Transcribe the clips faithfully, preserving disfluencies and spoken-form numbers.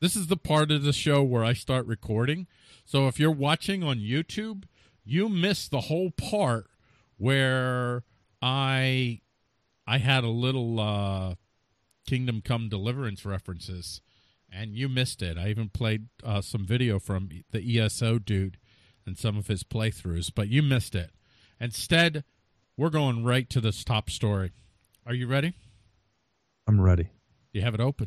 This is the part of the show where I start recording. So if you're watching on YouTube, you missed the whole part where I I had a little uh, Kingdom Come Deliverance references, and you missed it. I even played uh, some video from the E S O dude and some of his playthroughs, but you missed it. Instead, we're going right to this top story. Are you ready? I'm ready. You have it open.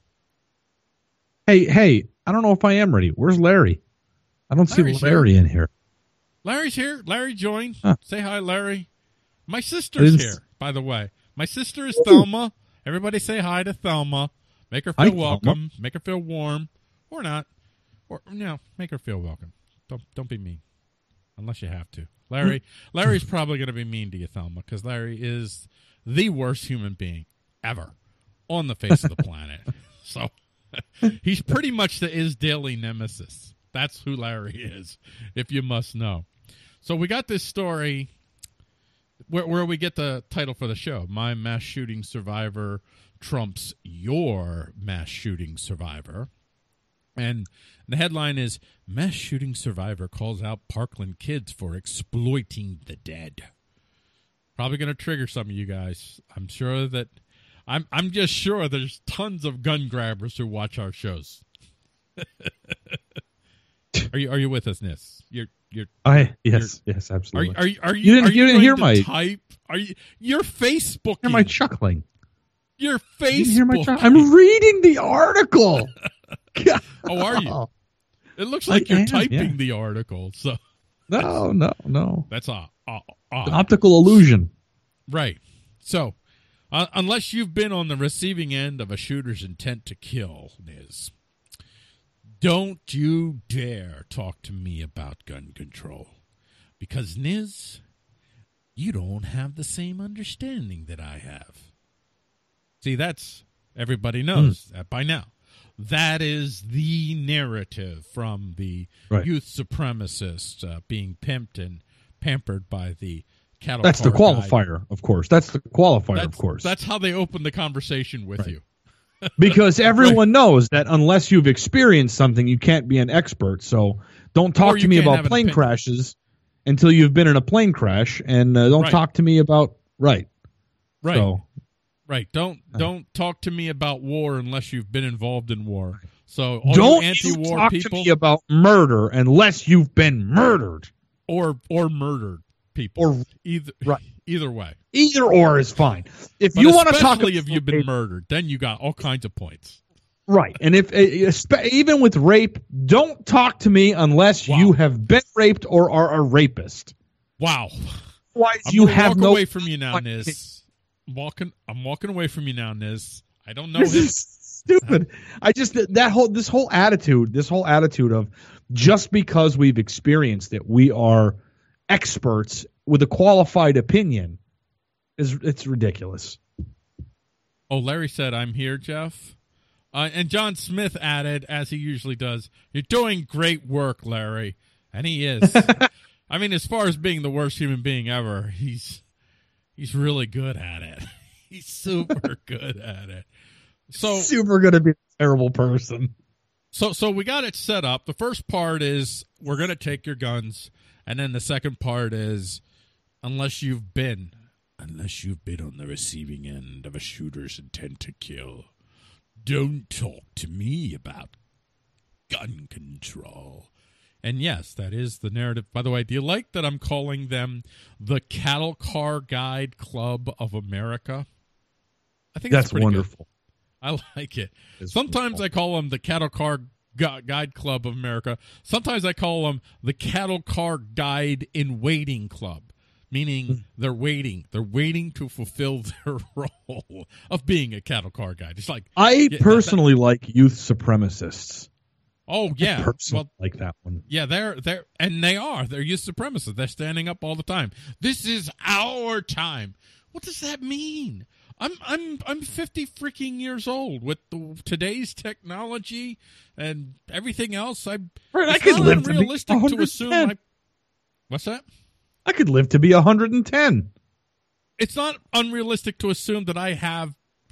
Hey, hey, I don't know if I am ready. Where's Larry? I don't Larry's see Larry here. in here. Larry's here. Larry joined. Huh. Say hi, Larry. My sister's It's- here, by the way. My sister is Thelma. Everybody say hi to Thelma. Make her feel Hi, welcome. Make her feel warm. Or not. Or, you know, make her feel welcome. Don't don't be mean. Unless you have to. Larry, Larry's probably going to be mean to you, Thelma, because Larry is the worst human being ever on the face of the planet. So he's pretty much the Is Daily nemesis. That's who Larry is, if you must know. So we got this story where, where we get the title for the show. My mass shooting survivor trumps your mass shooting survivor. And the headline is, Mass Shooting Survivor Calls Out Parkland Kids for Exploiting the Dead. Probably going to trigger some of you guys. I'm sure that, I'm I'm just sure there's tons of gun grabbers who watch our shows. Are you are you with us, Nis? You're you're I yes yes are absolutely. you are you are you, You didn't- are you didn't going hear to my- type? Are you you're Facebooking? Hear my chuckling. You're You didn't hear my Facebooking. chuck- I'm reading the article. Oh, are you? It looks like I you're am, typing yeah. the article. So No, no, no. that's odd. odd, odd. Optical illusion. Right. So, uh, unless you've been on the receiving end of a shooter's intent to kill, Niz, don't you dare talk to me about gun control. Because, Niz, you don't have the same understanding that I have. See, that's, everybody knows that by now. That is the narrative from the Right. youth supremacists uh, being pimped and pampered by the cattle That's the car guy. qualifier, of course. That's the qualifier, That's, of course. That's how they open the conversation with Right. you. Because everyone knows that unless you've experienced something, you can't be an expert. So don't Or talk you to me can't about have an plane opinion. crashes until you've been in a plane crash, and uh, don't Right. talk to me about right. Right. So Right. Don't don't talk to me about war unless you've been involved in war. So all don't you you anti-war talk people to me about murder unless you've been murdered. or or murdered people. Or either right. either way. Either or is fine. If But you want to talk, especially if you've been murdered, then you got all kinds of points. right, and if uh, espe- even with rape, don't talk to me unless Wow. you have been raped or are a rapist. Wow. Otherwise, I'm you gonna have walk no. away from you now, Niz. I'm walking I'm walking away from you now, Niz. I don't know This him. is stupid. I just that whole this whole attitude, this whole attitude of just because we've experienced it, we are experts with a qualified opinion is it's ridiculous. Oh, Larry said, I'm here, Jeff. Uh, and John Smith added, as he usually does, you're doing great work, Larry. And he is. I mean, as far as being the worst human being ever, he's he's really good at it. He's super good at it. So Super gonna be a terrible person. So so we got it set up. The first part is we're going to take your guns. And then the second part is unless you've been, unless you've been on the receiving end of a shooter's intent to kill, don't talk to me about gun control. And yes, that is the narrative. By the way, do you like that I'm calling them the Cattle Car Guide Club of America? I think That's pretty wonderful. good. I like it. It's Sometimes wonderful. I call them the Cattle Car Gu- Guide Club of America. Sometimes I call them the Cattle Car Guide in Waiting Club, meaning they're waiting. They're waiting to fulfill their role of being a cattle car guide. It's like, I yeah, that- personally like youth supremacists. oh yeah, I personally well, like that one. yeah, they're they're and they are. They're youth supremacists. They're standing up all the time. This is our time. What does that mean? I'm I'm I'm fifty freaking years old with the, today's technology and everything else. I Right, I it's could not live to be unrealistic to one hundred assume. ten. I, what's that? I could live to be one hundred ten. It's not unrealistic to assume that I have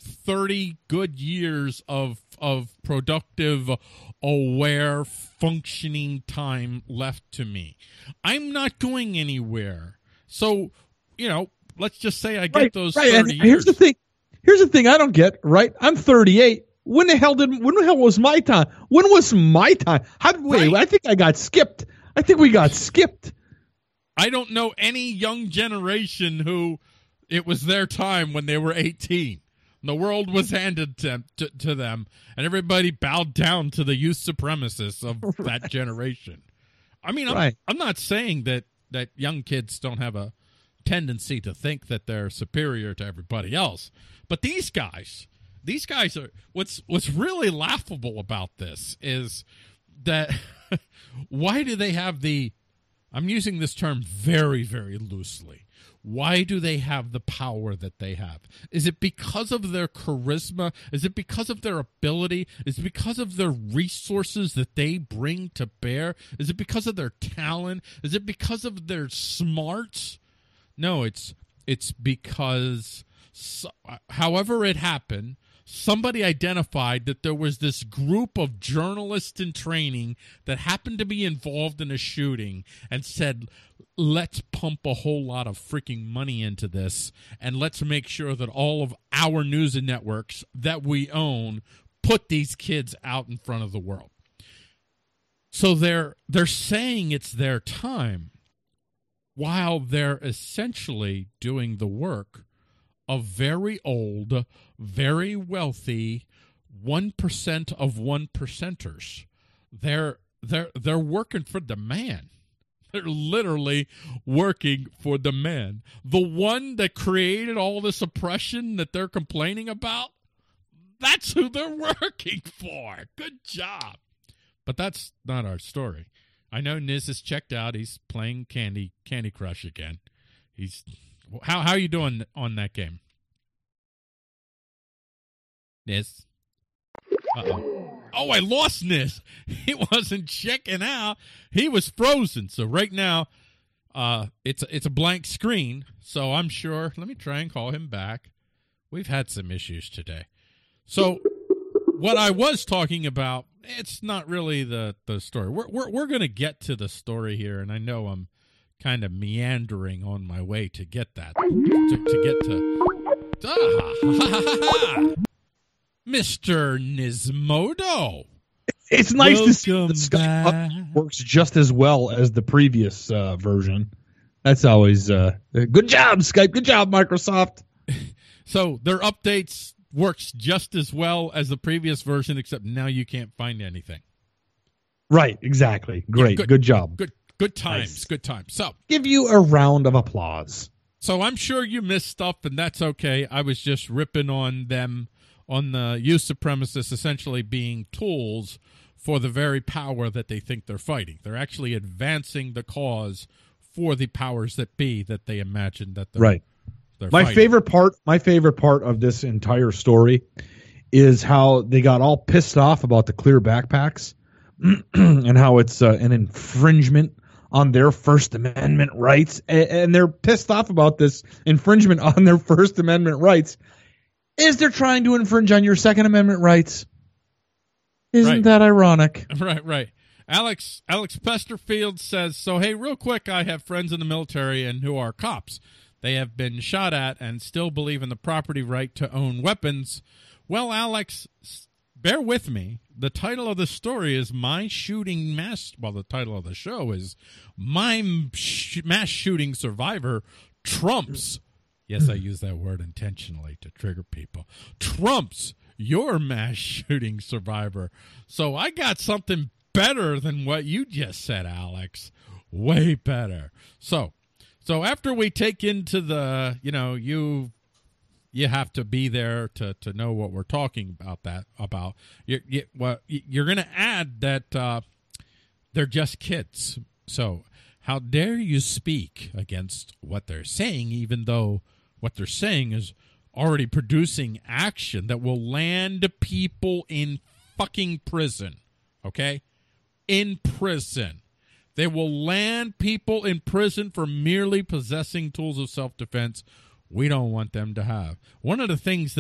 thirty good years of of productive, aware, functioning time left to me. I'm not going anywhere. So, you know, let's just say I get right, those right. thirty And here's years. the thing. Here's the thing I don't get, right? I'm thirty-eight. When the hell did when the hell was my time? When was my time? How did wait, Right. I think I got skipped. I think we got skipped. I don't know any young generation who it was their time when they were eighteen. The world was handed to, to, to them, and everybody bowed down to the youth supremacists of that generation. I mean, I'm, Right. I'm not saying that, that young kids don't have a tendency to think that they're superior to everybody else, but these guys, these guys are, what's, what's really laughable about this is that why do they have the, I'm using this term very, very loosely. Why do they have the power that they have? Is it because of their charisma? Is it because of their ability? Is it because of their resources that they bring to bear? Is it because of their talent? Is it because of their smarts? No, it's it's because so, however it happened, somebody identified that there was this group of journalists in training that happened to be involved in a shooting and said, let's pump a whole lot of freaking money into this, and let's make sure that all of our news and networks that we own put these kids out in front of the world. So they're they're saying it's their time while they're essentially doing the work of very old, very wealthy, one percent of one percenters. They're they're they're working for the man. They're literally working for the man. The one that created all this oppression that they're complaining about, that's who they're working for. Good job. But that's not our story. I know Niz is checked out. He's playing Candy Candy Crush again. He's how how are you doing on that game? Niz? Uh-oh. Oh, I lost Niz. He wasn't checking out. He was frozen. So right now, uh, it's it's a blank screen. So I'm sure. Let me try and call him back. We've had some issues today. So what I was talking about, it's not really the, the story. We're we're we're gonna get to the story here, and I know I'm kind of meandering on my way to get that to, to get to. Ah, Mister Nismodo. It's nice to see Welcome the Skype back. works just as well as the previous uh, version. That's always uh, good job, Skype. Good job, Microsoft. So their updates works just as well as the previous version, except now you can't find anything. Right, exactly. Great, good, good job. Good, good times, Nice. good times. So, Give you a round of applause. so I'm sure you missed stuff, and that's okay. I was just ripping on them, on the youth supremacists essentially being tools for the very power that they think they're fighting. They're actually advancing the cause for the powers that be that they imagine that they're Right. They're My fighting. favorite part, my favorite part of this entire story is how they got all pissed off about the clear backpacks and how it's uh, an infringement on their First Amendment rights. And, and they're pissed off about this infringement on their First Amendment rights. Is they're trying to infringe on your Second Amendment rights? Isn't Right. that ironic? Right, right. Alex Alex Pesterfield says, so hey, real quick, I have friends in the military and who are cops. They have been shot at and still believe in the property right to own weapons. Well, Alex, bear with me. The title of the story is My Shooting Mass... Well, the title of the show is My Sh- Mass Shooting Survivor Trumps... Yes, I use that word intentionally to trigger people. Trumps your mass shooting survivor. So I got something better than what you just said, Alex. Way better. So... So after we take into the, you know, you you have to be there to, to know what we're talking about that about. You, you, well, you're going to add that uh, they're just kids. So how dare you speak against what they're saying, even though what they're saying is already producing action that will land people in fucking prison, okay? In prison. They will land people in prison for merely possessing tools of self-defense we don't want them to have. One of the things that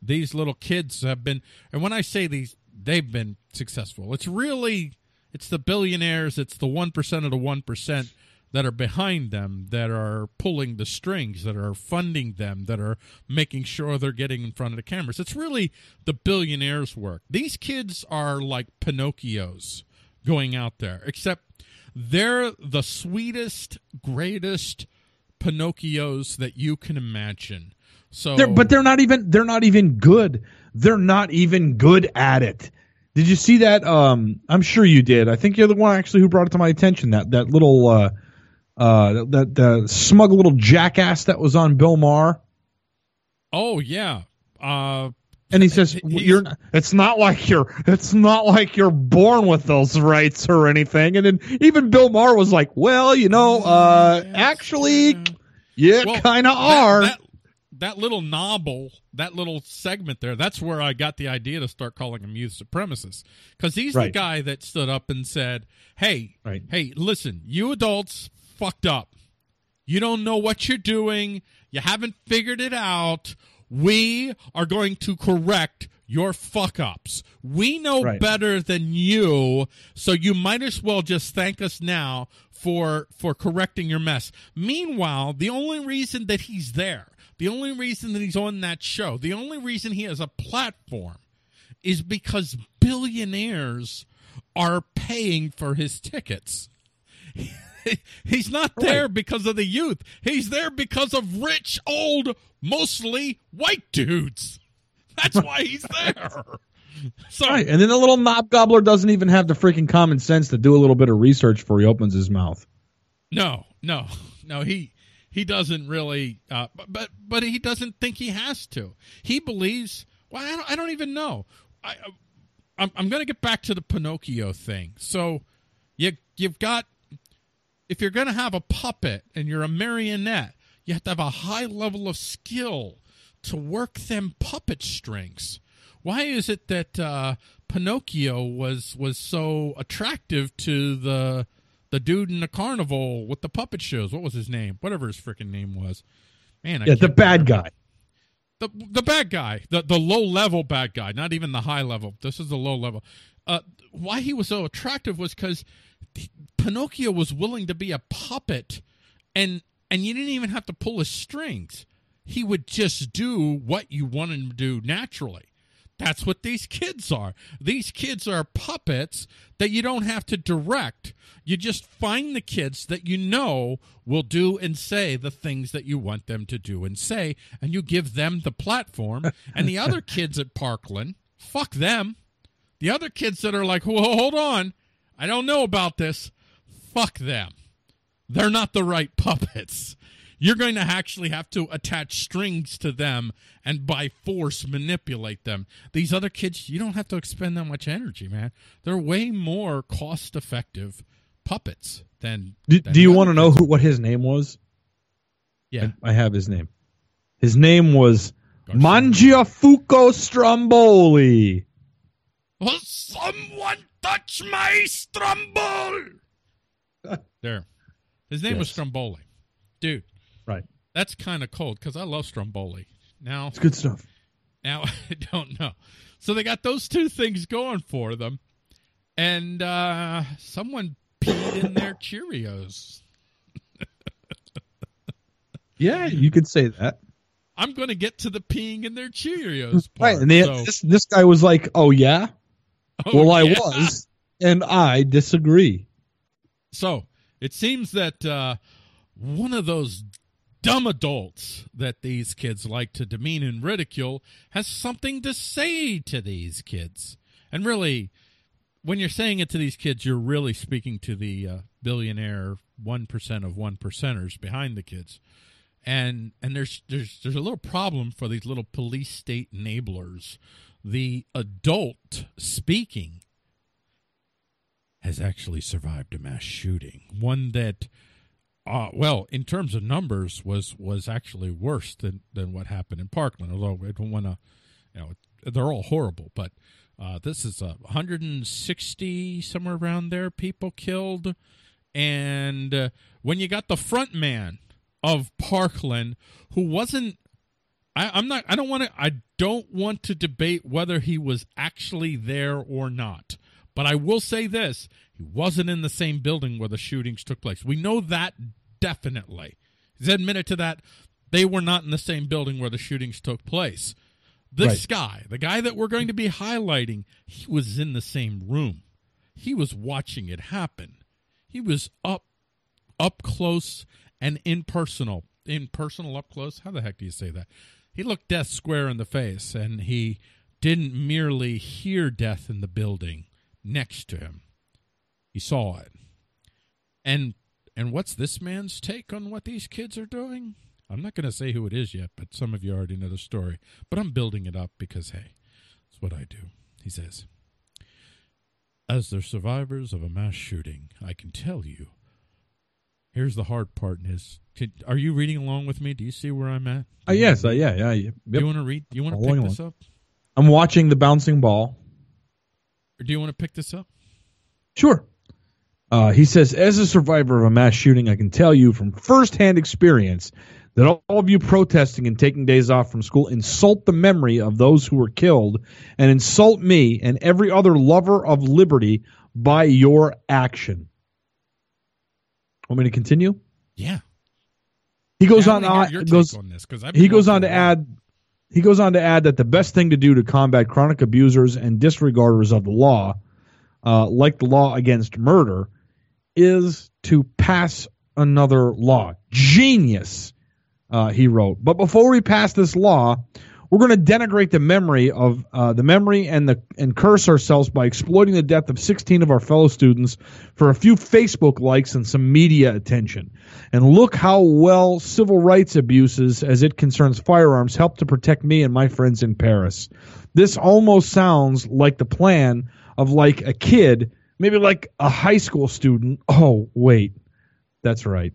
these little kids have been, and when I say these, they've been successful. It's really, it's the billionaires, it's the one percent of the one percent that are behind them, that are pulling the strings, that are funding them, that are making sure they're getting in front of the cameras. It's really the billionaires' work. These kids are like Pinocchios going out there, except they're the sweetest, greatest Pinocchios that you can imagine. So, they're, but they're not even they're not even good. They're not even good at it. Did you see that? Um, I'm sure you did. I think you're the one actually who brought it to my attention. That that little uh, uh, that the smug little jackass that was on Bill Maher. Oh yeah. Uh, and he says, "You're. Not, it's not like you're. It's not like you're born with those rights or anything." And then even Bill Maher was like, "Well, you know, uh, yes, actually, yeah, you well, kind of are." That, that little nobble, that little segment there, that's where I got the idea to start calling him youth supremacist. Because he's right. the guy that stood up and said, hey, right. hey, listen, you adults fucked up. You don't know what you're doing. You haven't figured it out. We are going to correct your fuck-ups. We know right. better than you, so you might as well just thank us now for for correcting your mess. Meanwhile, the only reason that he's there, the only reason that he's on that show, the only reason he has a platform is because billionaires are paying for his tickets. He's not there right. because of the youth. He's there because of rich, old, mostly white dudes. That's why he's there. So, right. And then the little knob gobbler doesn't even have the freaking common sense to do a little bit of research before he opens his mouth. No, no, no. He he doesn't really, uh, but but he doesn't think he has to. He believes. Well, I don't, I don't even know. I I'm, I'm going to get back to the Pinocchio thing. So you you've got, if you're going to have a puppet and you're a marionette, you have to have a high level of skill to work them puppet strings. Why is it that uh, Pinocchio was was so attractive to the the dude in the carnival with the puppet shows? What was his name? Whatever his freaking name was. Man, I yeah, the bad remember. guy. The the bad guy, the the low level bad guy, not even the high level. This is the low level. Uh, why he was so attractive was because Pinocchio was willing to be a puppet, and and you didn't even have to pull his strings. He would just do what you want him to do naturally. That's what these kids are. These kids are puppets that you don't have to direct. You just find the kids that you know will do and say the things that you want them to do and say, and you give them the platform. And the other kids at Parkland, fuck them. The other kids that are like, well, hold on, I don't know about this, fuck them. They're not the right puppets. You're going to actually have to attach strings to them and by force manipulate them. These other kids, you don't have to expend that much energy, man. They're way more cost-effective puppets than. Do, than do you want to know who, what his name was? Yeah, I, I have his name. His name was Mangiafuoco Stromboli. Will someone touch my Stromboli? There, his name yes. was Stromboli, dude. Right. That's kind of cold because I love Stromboli. Now it's good stuff. Now I don't know. So they got those two things going for them, and uh, someone peed in their Cheerios. Yeah, you could say that. I'm going to get to the peeing in their Cheerios part. Right, and they, so. this this guy was like, "Oh yeah, oh, well yeah. I was, and I disagree." So it seems that uh, one of those dumb adults that these kids like to demean and ridicule has something to say to these kids. And really, when you're saying it to these kids, you're really speaking to the uh, billionaire one percent of one percenters behind the kids. And and there's there's there's a little problem for these little police state enablers. The adult speaking has actually survived a mass shooting, one that Uh, well, in terms of numbers, was was actually worse than, than what happened in Parkland. Although I don't want to, you know, they're all horrible. But uh, this is uh, one hundred sixty, somewhere around there, people killed. And uh, when you got the front man of Parkland, who wasn't I, I'm not. I don't want to. I don't want to debate whether he was actually there or not. But I will say this: he wasn't in the same building where the shootings took place. We know that definitely. He's admitted to that. They were not in the same building where the shootings took place. This right. guy, the guy that we're going to be highlighting, he was in the same room. He was watching it happen. He was up, up close and impersonal. Impersonal, up close. How the heck do you say that? He looked death square in the face, and he didn't merely hear death in the building next to him. He saw it. And and what's this man's take on what these kids are doing? I'm not going to say who it is yet, but some of you already know the story. But I'm building it up because, hey, that's what I do. He says, as the survivors of a mass shooting, I can tell you, here's the hard part in his. Can, are you reading along with me? Do you see where I'm at? Uh, yes, uh, yeah, yeah. Yep. Do you want to read? Do you want to pick this up? I'm watching the bouncing ball. Or do you want to pick this up? Sure. Uh, he says, as a survivor of a mass shooting, I can tell you from firsthand experience that all of you protesting and taking days off from school insult the memory of those who were killed and insult me and every other lover of liberty by your action. Want me to continue? Yeah. He goes yeah, on. Uh, goes, on this, he goes on to add. He goes on to add that the best thing to do to combat chronic abusers and disregarders of the law, uh, like the law against murder, is to pass another law. Genius, uh, he wrote. But before we pass this law, we're going to denigrate the memory of uh, the memory and the and curse ourselves by exploiting the death of sixteen of our fellow students for a few Facebook likes and some media attention. And look how well civil rights abuses, as it concerns firearms, help to protect me and my friends in Paris. This almost sounds like the plan of like a kid, maybe like a high school student. Oh, wait, that's right.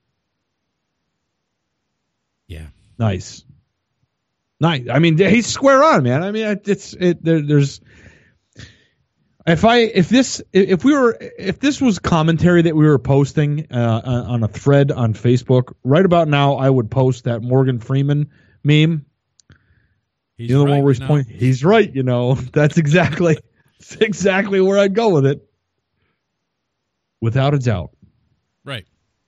Yeah, nice. Nice. I mean, he's square on, man. I mean, it's it. There, there's if I if this if we were if this was commentary that we were posting uh, on a thread on Facebook right about now, I would post that Morgan Freeman meme. He's you know, right, the one where he's pointing. He's right. You know, that's exactly that's exactly where I'd go with it, without a doubt. Right.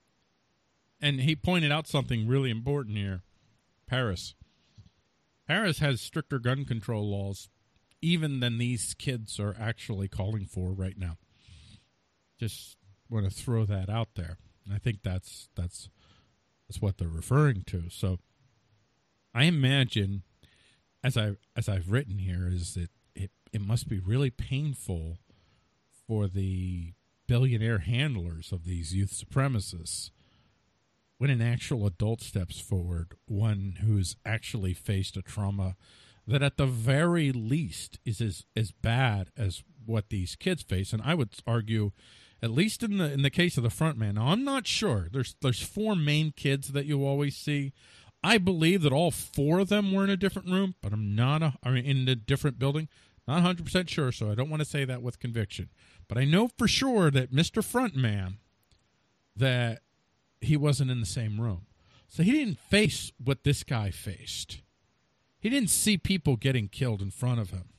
And he pointed out something really important here. Paris. Paris has stricter gun control laws even than these kids are actually calling for right now. Just want to throw that out there. I think that's that's that's what they're referring to. So I imagine, as I as I've written here, is that it, it must be really painful for the billionaire handlers of these youth supremacists when an actual adult steps forward, one who's actually faced a trauma that at the very least is as, as bad as what these kids face. And I would argue, at least in the in the case of the front man, now I'm not sure. There's there's four main kids that you always see. I believe that all four of them were in a different room, but I'm not a, I mean, in a different building. Not one hundred percent sure, so I don't want to say that with conviction. But I know for sure that Mister Frontman, that he wasn't in the same room. So he didn't face what this guy faced. He didn't see people getting killed in front of him.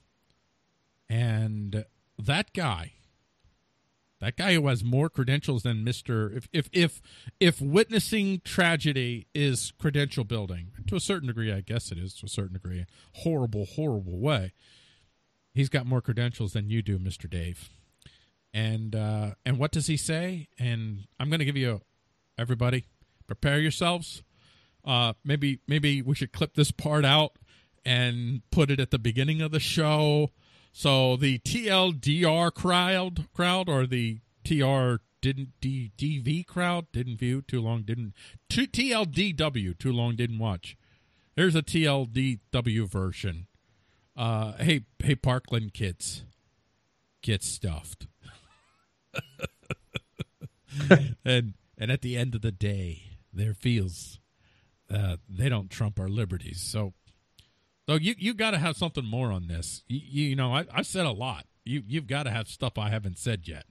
And that guy, that guy who has more credentials than Mister If if if if witnessing tragedy is credential building, to a certain degree, I guess it is, to a certain degree, horrible, horrible way, he's got more credentials than you do, Mister Dave. And uh, and what does he say? And I'm going to give you a Everybody, prepare yourselves. Uh, maybe maybe we should clip this part out and put it at the beginning of the show. So the T L D R crowd, crowd, or the T R didn't D, DV crowd didn't view too long didn't T L D W too long didn't watch. There's a T L D W version. Uh, hey hey Parkland kids, get stuffed. and. And at the end of the day, there feels uh, they don't trump our liberties. So, so you you got to have something more on this. You, you, you know, I, I've said a lot. You you've got to have stuff I haven't said yet.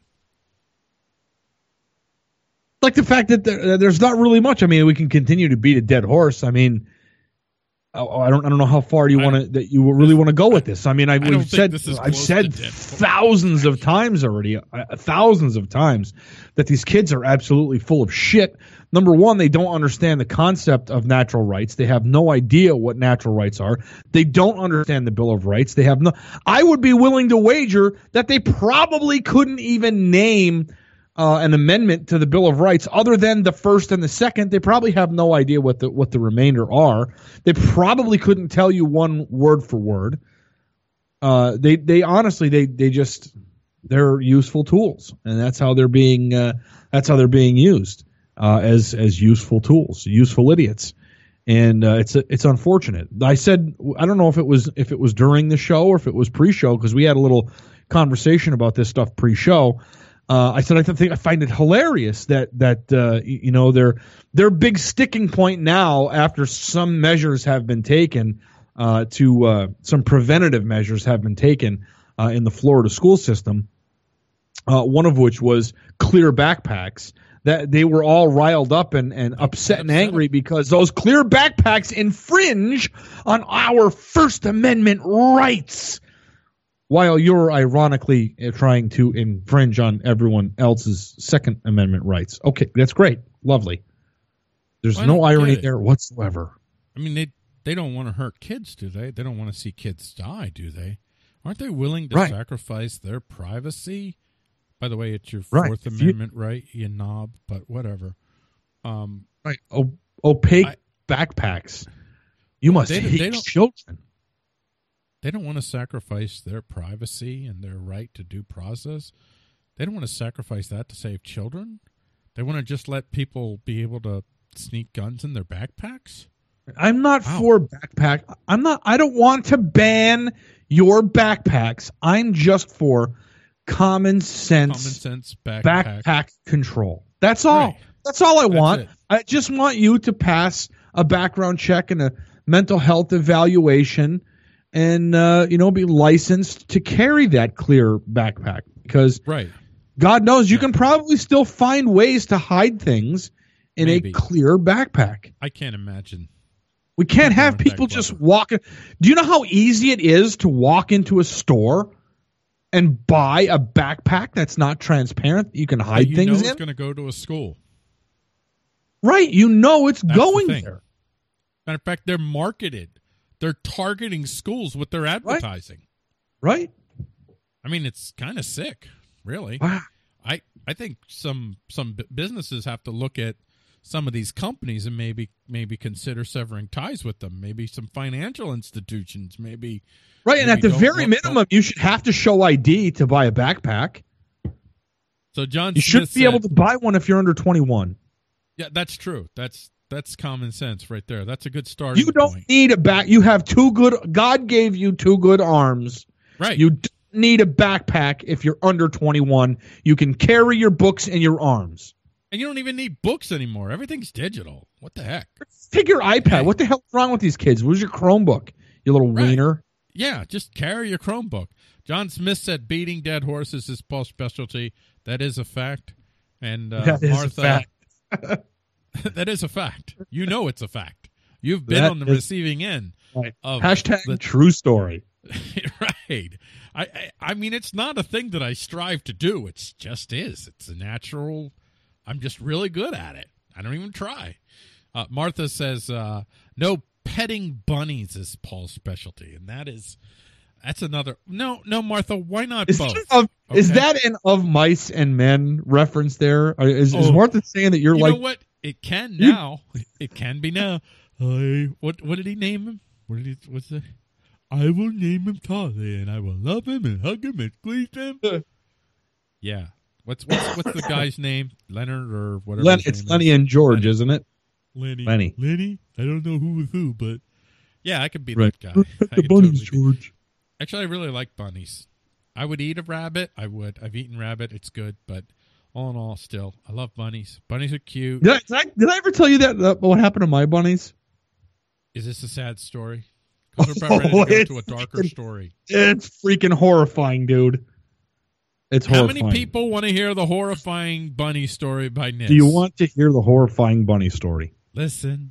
Like the fact that there, there's not really much. I mean, we can continue to beat a dead horse. I mean, Oh, I don't. I don't know how far you want to that you really want to go with this. I mean, I've I don't said think this is I've close said to thousands of times already, uh, thousands of times that these kids are absolutely full of shit. Number one, they don't understand the concept of natural rights. They have no idea what natural rights are. They don't understand the Bill of Rights. They have no. I would be willing to wager that they probably couldn't even name Uh, an amendment to the Bill of Rights other than the first and the second. They probably have no idea what the what the remainder are. They probably couldn't tell you one word for word. Uh, they they honestly they they just they're useful tools, and that's how they're being uh, that's how they're being used uh, as as useful tools, useful idiots. And uh, it's it's unfortunate. I said I don't know if it was if it was during the show or if it was pre-show, because we had a little conversation about this stuff pre-show. Uh, I said I think I find it hilarious that that uh, you know their their big sticking point now, after some measures have been taken uh, to uh, some preventative measures have been taken uh, in the Florida school system. Uh, one of which was clear backpacks. That they were all riled up and, and upset and angry because those clear backpacks infringe on our First Amendment rights, while you're ironically trying to infringe on everyone else's Second Amendment rights. Okay, that's great. Lovely. There's Well, I no don't irony get it. there whatsoever. I mean, they they don't want to hurt kids, do they? They don't want to see kids die, do they? Aren't they willing to Right. sacrifice their privacy? By the way, it's your Right. Fourth If you- Amendment right, you knob, but whatever. Um, Right. O- opaque I- backpacks. You must They- hate they don't- children. they don't want to sacrifice their privacy and their right to due process. They don't want to sacrifice that to save children. They want to just let people be able to sneak guns in their backpacks. I'm not Wow. for backpack. I'm not. I don't want to ban your backpacks. I'm just for common sense, Common sense backpack. backpack control. That's all. Right. That's all I That's want. it. I just want you to pass a background check and a mental health evaluation, and uh, you know, be licensed to carry that clear backpack. Because Right. God knows you Yeah. can probably still find ways to hide things in Maybe. a clear backpack. I can't imagine. We can't People have aren't that people just clever. walking. Do you know how easy it is to walk into a store and buy a backpack that's not transparent that you can But hide you things know in? it's going to go to a school. Right. You know it's That's the going thing. there. Matter of fact, they're marketed. They're targeting schools with their advertising. Right? I mean, it's kind of sick, really. Wow. I, I think some some bu- businesses have to look at some of these companies and maybe maybe consider severing ties with them. Maybe some financial institutions. Maybe Right. And maybe at the don't very look- minimum, you should have to show I D to buy a backpack. So John You should Smith be able said- to buy one if you're under twenty-one. Yeah, that's true. That's that's common sense right there. That's a good starting You don't point. need a back. You have two good. God gave you two good arms. Right. You don't need a backpack if you're under twenty-one. You can carry your books in your arms. And you don't even need books anymore. Everything's digital. What the heck? Take your iPad. Right. What the hell's wrong with these kids? Where's your Chromebook? You little Right. wiener. Yeah, just carry your Chromebook. John Smith said beating dead horses is Paul's specialty. That is a fact. And uh, That is a Martha, fact. that is a fact. You know it's a fact. You've been That on the is- receiving end Right. of Hashtag the true story. right. I, I I mean, it's not a thing that I strive to do. It's just is. It's a natural. I'm just really good at it. I don't even try. Uh, Martha says, uh, "No petting bunnies is Paul's specialty," and that is that's another. No, no, Martha. Why not Is, both? that of, is Okay. that an of mice and men reference there? Or Is, is Oh. Martha saying that you're You like know what? It can You- now. It can be now. I what what did he name him? What did he? What's the? I will name him Tolly, and I will love him and hug him and squeeze him. Yeah. What's what's what's the guy's name? Leonard or whatever. Len, his it's name Lenny is. and George, Lenny. isn't it? Lenny. Lenny. Lenny. I don't know who was who, but yeah, I could be Right. that guy. I The could bunnies, totally be- George. Actually, I really like bunnies. I would eat a rabbit. I would. I've eaten rabbit. It's good, but all in all, still, I love bunnies. Bunnies are cute. Did I, did I, did I ever tell you that uh, what happened to my bunnies? Is this a sad story? Because we're about ready Oh, to go it's to a darker freaking- story. It's freaking horrifying, dude. It's How horrifying. many people want to hear the horrifying bunny story by Nick? do you want to hear the horrifying bunny story? Listen,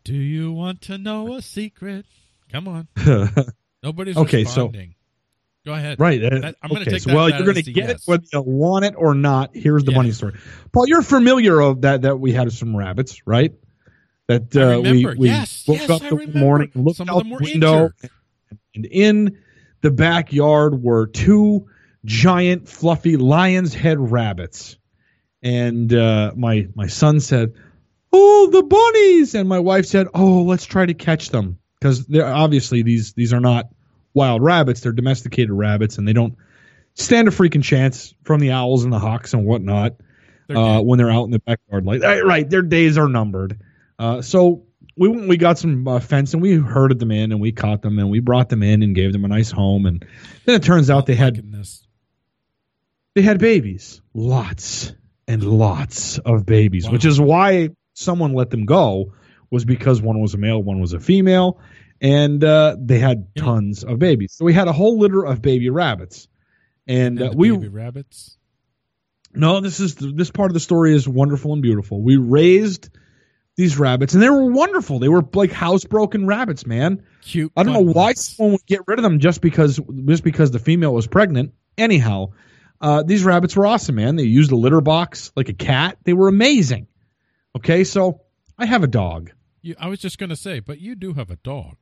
Do you want to know a secret? Come on. Nobody's Okay, responding. So, go ahead. Right. That, I'm okay, going to take so, that. Well, that you're going to as a get yes. it whether you want it or not. Here's the Yeah. bunny story. Paul, you're familiar of that that we had some rabbits, right? That I uh, we, remember. we Yes, woke yes, up I the remember. morning, looked Some out of them the were window, injured. and in the backyard were two giant, fluffy lion's head rabbits. And uh, my my son said, "Oh, the bunnies!" And my wife said, "Oh, let's try to catch them." Because they're obviously these these are not wild rabbits; they're domesticated rabbits, and they don't stand a freaking chance from the owls and the hawks and whatnot They're uh, dead. when they're out in the backyard. Like right, right, their days are numbered. Uh, so we went, we got some uh, fence and we herded them in and we caught them and we brought them in and gave them a nice home. And then it turns out they had Liking this. they had babies, lots and lots of babies, Wow. which is why someone let them go, was because one was a male, one was a female, and uh, they had Yeah. tons of babies. So we had a whole litter of baby rabbits, and, And uh, the we baby rabbits. no, this is this part of the story is wonderful and beautiful. We raised these rabbits, and they were wonderful. They were like housebroken rabbits, man. Cute. I don't fun know why ones. someone would get rid of them just because just because the female was pregnant. Anyhow, uh, these rabbits were awesome, man. They used a litter box like a cat. They were amazing. Okay, so I have a dog. You, I was just going to say, but you do have a dog.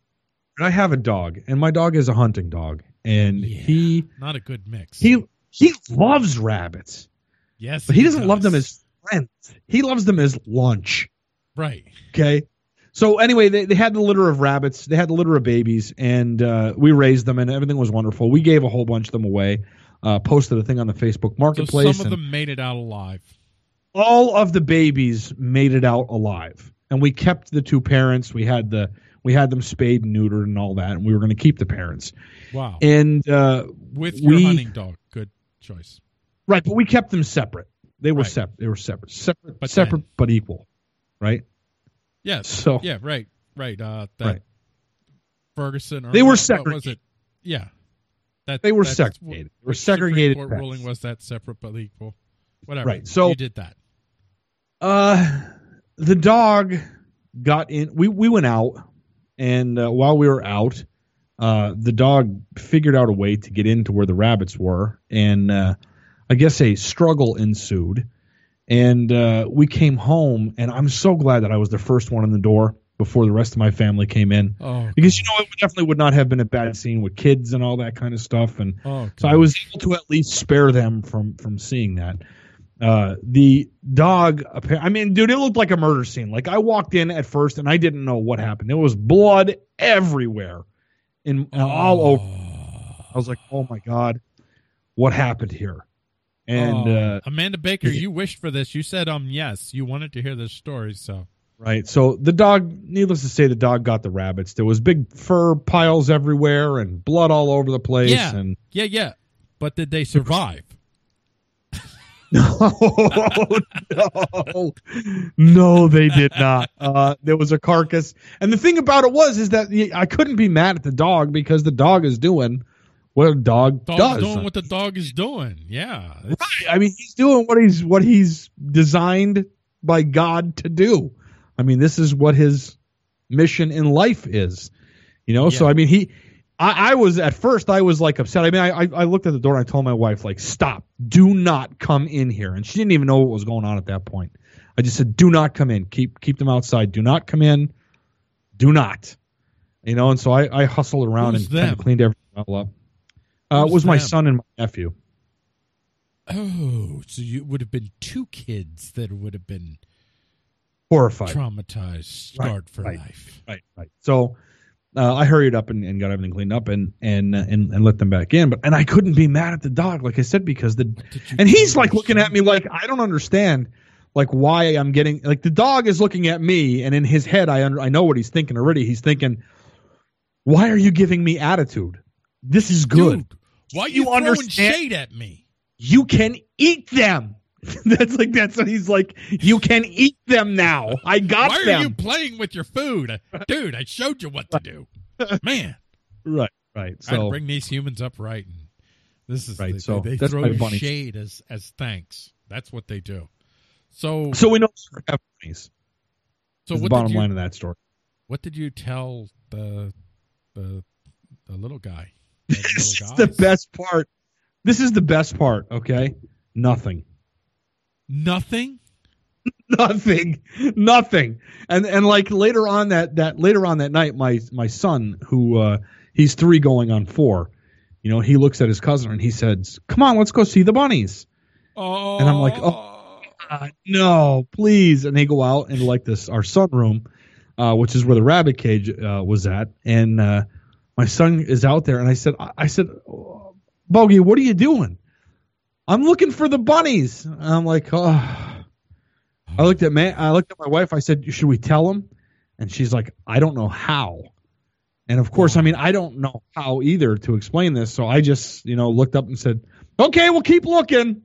I have a dog, and my dog is a hunting dog, and Yeah, he not a good mix. he he loves rabbits, yes, but he doesn't love does. them as friends. He loves them as lunch. right. Okay. So anyway, they, they had the litter of rabbits. They had the litter of babies, and uh, we raised them, and everything was wonderful. We gave a whole bunch of them away, uh, posted a thing on the Facebook So Marketplace. some of and them made it out alive. all of the babies made it out alive, and we kept the two parents. We had the we had them spayed and neutered and all that, and we were going to keep the parents. Wow. And uh, With your we- hunting dog. Good choice. right, but we kept them separate. They were Right. separate. They were separate, separate, But separate, then- but equal. Right. Yes. So Yeah, right. Right. Uh, that Right. Ferguson. Or They were what- what was segregated. it? Yeah. That, They were that's segregated. They were which Supreme segregated Court pets. ruling was that separate but equal. Whatever. Right, so- you did that. Uh, the dog got in. We we went out, and uh, while we were out, uh, the dog figured out a way to get into where the rabbits were, and uh, I guess a struggle ensued. And uh, we came home, and I'm so glad that I was the first one in the door before the rest of my family came in, Oh, because you know it definitely would not have been a bad scene with kids and all that kind of stuff. And oh, so I was able to at least spare them from from seeing that. Uh, the dog, appa- I mean, dude, it looked like a murder scene. Like I walked in at first and I didn't know what happened. There was blood everywhere, in uh, all over. I was like, oh my god, what happened here? And Oh, uh, Amanda Baker, you wished for this. You said, um, yes, you wanted to hear this story. So right, so the dog. Needless to say, the dog got the rabbits. There was big fur piles everywhere and blood all over the place. Yeah. And yeah, yeah. But did they survive? No, no, no, they did not. Uh, there was a carcass, and the thing about it was, is that I couldn't be mad at the dog because the dog is doing what a dog Dog's does. doing what the dog is doing. Yeah. It's- I mean, he's doing what he's what he's designed by God to do. I mean, this is what his mission in life is. You know, so Yeah. I mean, he. I, I was at first. I was like upset. I mean, I, I I looked at the door and I told my wife, like, stop, do not come in here. And she didn't even know what was going on at that point. I just said, do not come in. Keep keep them outside. Do not come in. Do not. You know. And so I, I hustled around Who's and kind them? of cleaned everything all up. Uh, it Who's was my them? son and my nephew. Oh, so you would have been two kids that would have been Horrified. traumatized, scarred for right. life. Right, right. So uh, I hurried up and, and got everything cleaned up and and, uh, and and let them back in. But and I couldn't be mad at the dog, like I said, because the Did you and he's tell like your looking son? at me like I don't understand, like why I'm getting like the dog is looking at me, and in his head I under, I know what he's thinking already. He's thinking, why are you giving me attitude? This is good. Dude, why are You you throwing understand- shade at me? You can eat them. That's like that's what he's like. You can eat them now. I got Why are them. you playing with your food? Dude, I showed you what to do. Man, Right, right. I had to So bring these humans up right. And this is Right, they, so they, they that's throw my you bunny. shade as as thanks. That's what they do. So, so we no longer have bunnies. So Is the what bottom did you, line of that story. what did you tell the the the little guy? The This little is the guys? best part. This is the best part. Okay, nothing. Nothing. nothing nothing and and like later on that that later on that night my my son who uh he's three going on four, you know, he looks at his cousin and he says, come on, let's go see the bunnies. Oh. And I'm like, oh God, no, please. And they go out into like this our sunroom, uh which is where the rabbit cage uh was at. And uh my son is out there and I said I, I said, Bogey, what are you doing? I'm looking for the bunnies. And I'm like, oh. I looked at man. I looked at my wife. I said, "Should we tell him?" And she's like, "I don't know how." And of course, I mean, I don't know how either to explain this. So I just, you know, looked up and said, "Okay, we'll keep looking."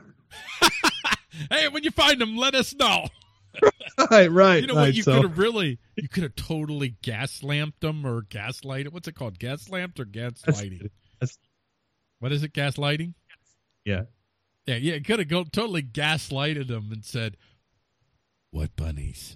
Hey, when you find them, let us know. right, right. You know right, what? You so. could have really, you could have totally gas lamped them or gaslighted. What's it called? Gas lamped or gaslighting? That's, what is it? Gaslighting? yeah. Yeah, yeah. You could have go totally gaslighted them and said, "What bunnies?"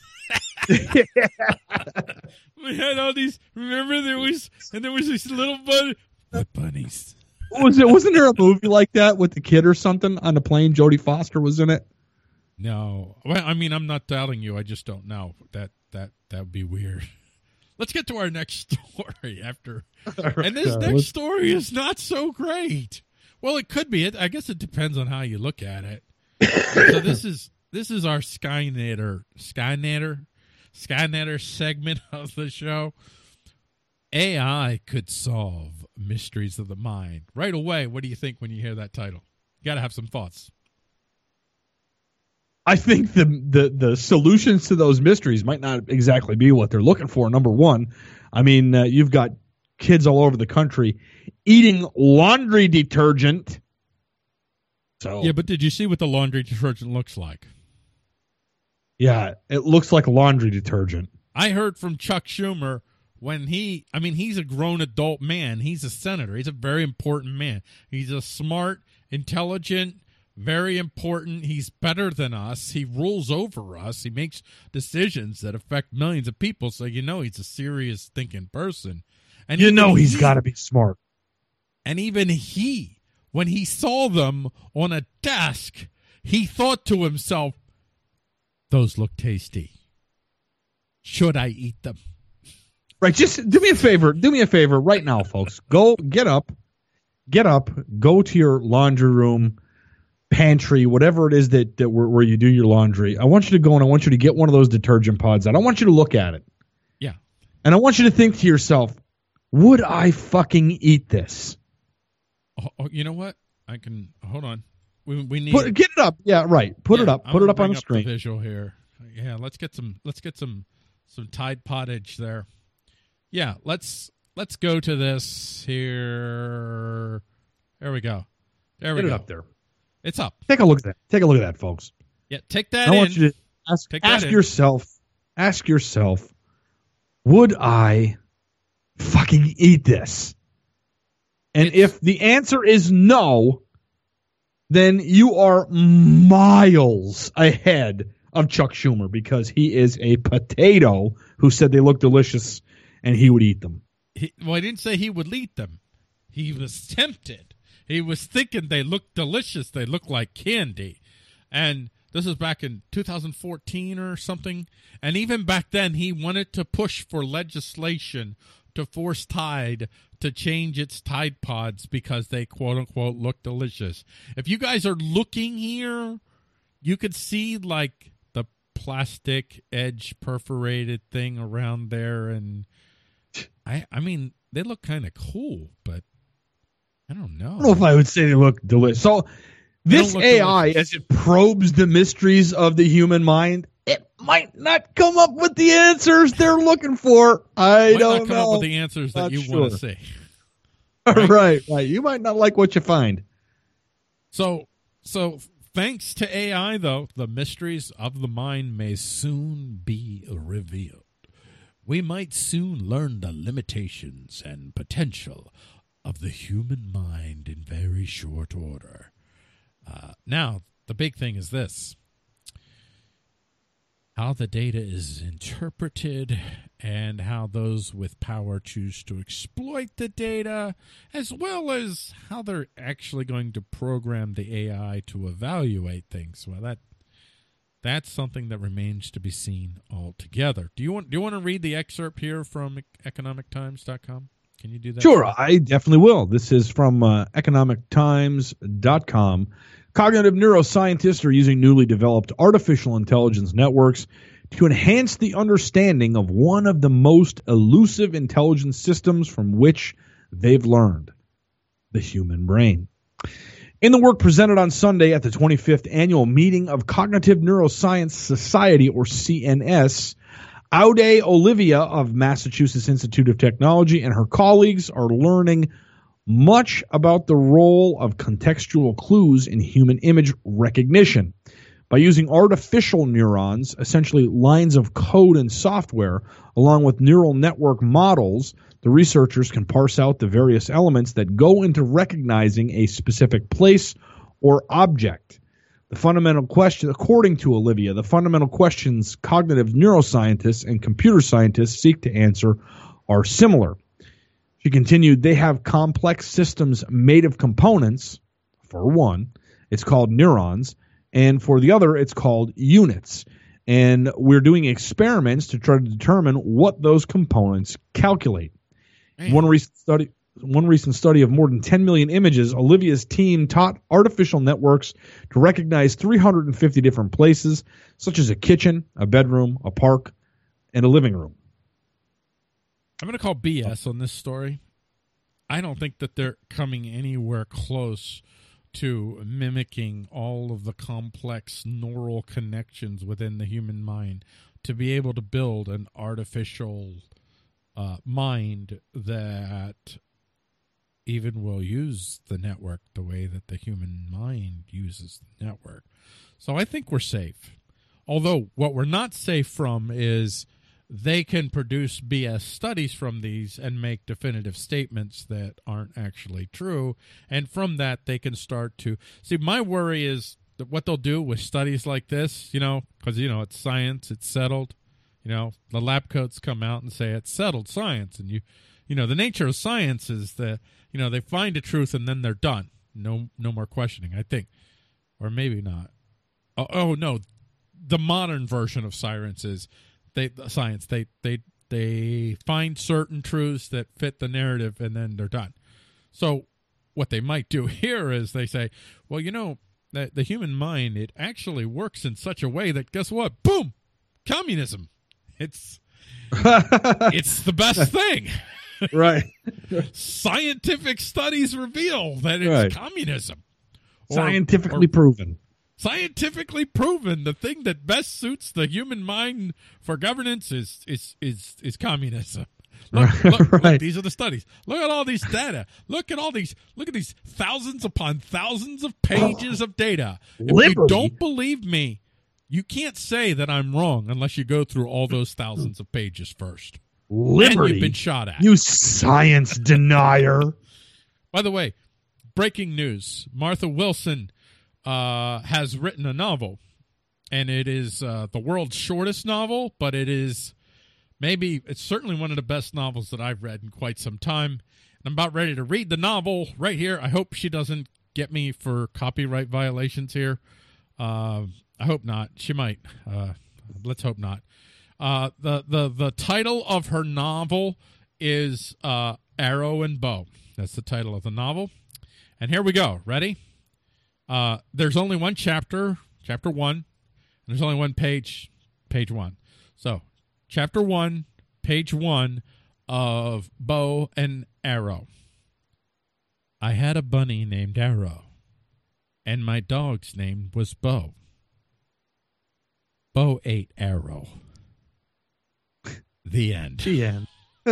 We had all these. Remember, there was and there was this little bunny. What bunnies? What was it? Wasn't there a movie like that with the kid or something on the plane? Jodie Foster was in it. No, well, I mean, I'm not doubting you. I just don't know. That that that would be weird. Let's get to our next story after. And this Uh, next let's- story is not so great. Well, it could be. It. I guess it depends on how you look at it. So this is this is our Skynetter Skynetter Skynetter segment of the show. A I could solve mysteries of the mind. Right away, what do you think when you hear that title? You got to have some thoughts. I think the, the the solutions to those mysteries might not exactly be what they're looking for. Number one, I mean, uh, you've got kids all over the country eating laundry detergent. So Yeah, but did you see what the laundry detergent looks like? yeah, it looks like laundry detergent. I heard from Chuck Schumer when he, I mean, he's a grown adult man. He's a senator. He's a very important man. He's a smart, intelligent, very important. He's better than us. He rules over us. He makes decisions that affect millions of people. So you know he's a serious thinking person. And You even know he's he- got to be smart. And even he, when he saw them on a desk, he thought to himself, "Those look tasty. Should I eat them?" Right, just do me a favor. Do me a favor right now, folks. Go get up, get up, go to your laundry room, pantry, whatever it is that, that where, where you do your laundry. I want you to go and I want you to get one of those detergent pods out. I want you to look at it. Yeah. And I want you to think to yourself, would I fucking eat this? Oh, oh, you know what? I can hold on. We we need Put, get it up. Yeah, right. Put yeah, it up. I'm Put it gonna up on bring the up screen. visual here. Yeah, let's get some. Let's get some some Tide Pottage there. Yeah, let's let's go to this here. There we go. There we Get it go. up there. It's up. Take a look at that. Take a look at that, folks. Yeah, take that I in. want you to ask, Take that ask in. yourself, ask yourself, would I fucking eat this? And It's- if the answer is no, then you are miles ahead of Chuck Schumer because he is a potato who said they look delicious and he would eat them. He, well, I didn't say he would eat them. He was tempted. He was thinking they looked delicious. They look like candy. And this is back in two thousand fourteen or something. And even back then, he wanted to push for legislation to force Tide to change its Tide Pods because they quote-unquote look delicious. If you guys are looking here, you could see like the plastic edge perforated thing around there. And I, I mean, they look kind of cool, but I don't know. I don't know if I would say they look delicious. So this look A I, delicious. as it probes the mysteries of the human mind, it might not come up with the answers they're looking for. I Might don't not come know. up with the answers that Not you sure. want to see. right, right, right. You might not like what you find. So, so thanks to A I, though, the mysteries of the mind may soon be revealed. We might soon learn the limitations and potential of the human mind in very short order. Uh, now, the big thing is this. how the data is interpreted and how those with power choose to exploit the data, as well as how they're actually going to program the A I to evaluate things. Well, that that's something that remains to be seen altogether. Do you want do you want to read the excerpt here from economic times dot com? Can you do that? Sure, I definitely will. This is from uh, economic times dot com. Cognitive neuroscientists are using newly developed artificial intelligence networks to enhance the understanding of one of the most elusive intelligence systems from which they've learned, the human brain. In the work presented on Sunday at the twenty-fifth Annual Meeting of Cognitive Neuroscience Society, or C N S, Aude Olivia of Massachusetts Institute of Technology and her colleagues are learning much about the role of contextual clues in human image recognition. By using artificial neurons, essentially lines of code and software, along with neural network models, the researchers can parse out the various elements that go into recognizing a specific place or object. The fundamental question, according to Olivia, the fundamental questions cognitive neuroscientists and computer scientists seek to answer are similar. She continued, they have complex systems made of components. For one, it's called neurons, and for the other, it's called units. And we're doing experiments to try to determine what those components calculate. Man. One recent study One recent study of more than ten million images, Olivia's team taught artificial networks to recognize three hundred fifty different places, such as a kitchen, a bedroom, a park, and a living room. I'm going to call B S on this story. I don't think that they're coming anywhere close to mimicking all of the complex neural connections within the human mind to be able to build an artificial uh, mind that even will use the network the way that the human mind uses the network. So I think we're safe. Although what we're not safe from is they can produce B S studies from these and make definitive statements that aren't actually true. And from that, they can start to... See, my worry is that what they'll do with studies like this, you know, because, you know, it's science, it's settled. You know, the lab coats come out and say it's settled science. And, you you know, the nature of science is that, you know, they find a truth and then they're done. No, no more questioning, I think. Or maybe not. Oh, oh no. The modern version of science is... They science they they they find certain truths that fit the narrative and then they're done. So what they might do here is they say, well, you know, the, the human mind, it actually works in such a way that, guess what? Boom, communism. It's it's the best thing. Right. Scientific studies reveal that it's right. Communism. Or, Scientifically or, proven. Scientifically proven, the thing that best suits the human mind for governance is is is, is communism. Look, look, right. look, these are the studies. Look at all these data. Look at all these. Look at these thousands upon thousands of pages of data. If Liberty. you don't believe me, you can't say that I'm wrong unless you go through all those thousands of pages first. Liberty. And you've been shot at. You science denier. By the way, breaking news: Martha Wilson Uh, has written a novel, and it is uh, the world's shortest novel, but it is maybe, it's certainly one of the best novels that I've read in quite some time. And I'm about ready to read the novel right here. I hope she doesn't get me for copyright violations here. Uh, I hope not. She might. Uh, let's hope not. Uh, the, the, the title of her novel is uh, Arrow and Bow. That's the title of the novel. And here we go. Ready? Uh, there's only one chapter, chapter one, and there's only one page, page one. So, chapter one, page one of Bow and Arrow. I had a bunny named Arrow, and my dog's name was Bow. Bow ate Arrow. The end. The end.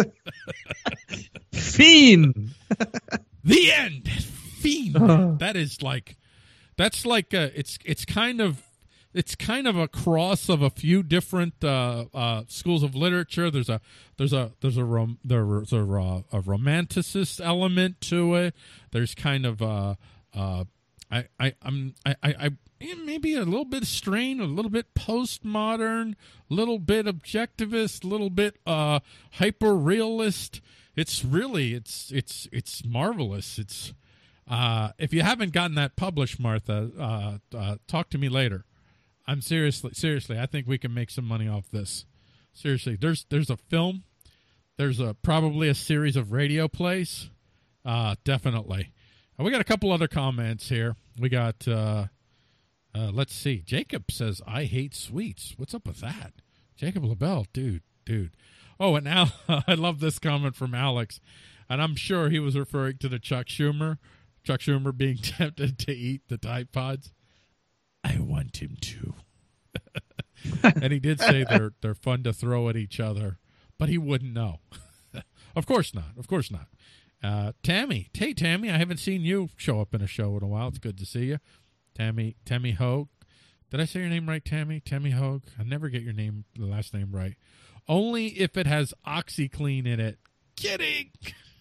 Fiend. The end. Fiend. Uh. That is like... That's like a, it's it's kind of it's kind of a cross of a few different uh, uh, schools of literature. There's a there's a there's a rom, there's a, a romanticist element to it. There's kind of a, a I, I, I'm, I, I, I maybe a little bit strained, a little bit postmodern, a little bit objectivist, a little bit uh, hyper realist. It's really, it's, it's, it's marvelous. It's, uh, if you haven't gotten that published, Martha, uh, uh, talk to me later. I'm seriously, seriously, I think we can make some money off this. Seriously, there's, there's a film, there's a probably a series of radio plays, uh, definitely. Uh, we got a couple other comments here. We got, uh, uh, let's see. Jacob says, "I hate sweets." What's up with that? Jacob LaBelle, dude, dude. Oh, and now I love this comment from Alex, and I'm sure he was referring to the Chuck Schumer, Chuck Schumer being tempted to eat the Tide Pods. I want him to. And he did say they're they're fun to throw at each other, but he wouldn't know. Of course not. Of course not. Uh, Tammy, hey Tammy, I haven't seen you show up in a show in a while. It's good to see you, Tammy. Tammy Hogue. Did I say your name right, Tammy? Tammy Hogue. I never get your name, the last name right. Only if it has OxyClean in it. Kidding.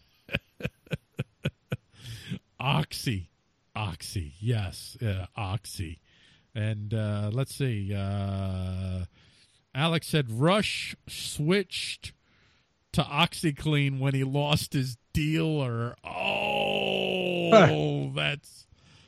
Oxy, Oxy. Yes, uh, Oxy. And uh, let's see. Uh, Alex said Rush switched to OxyClean when he lost his dealer. Oh, that's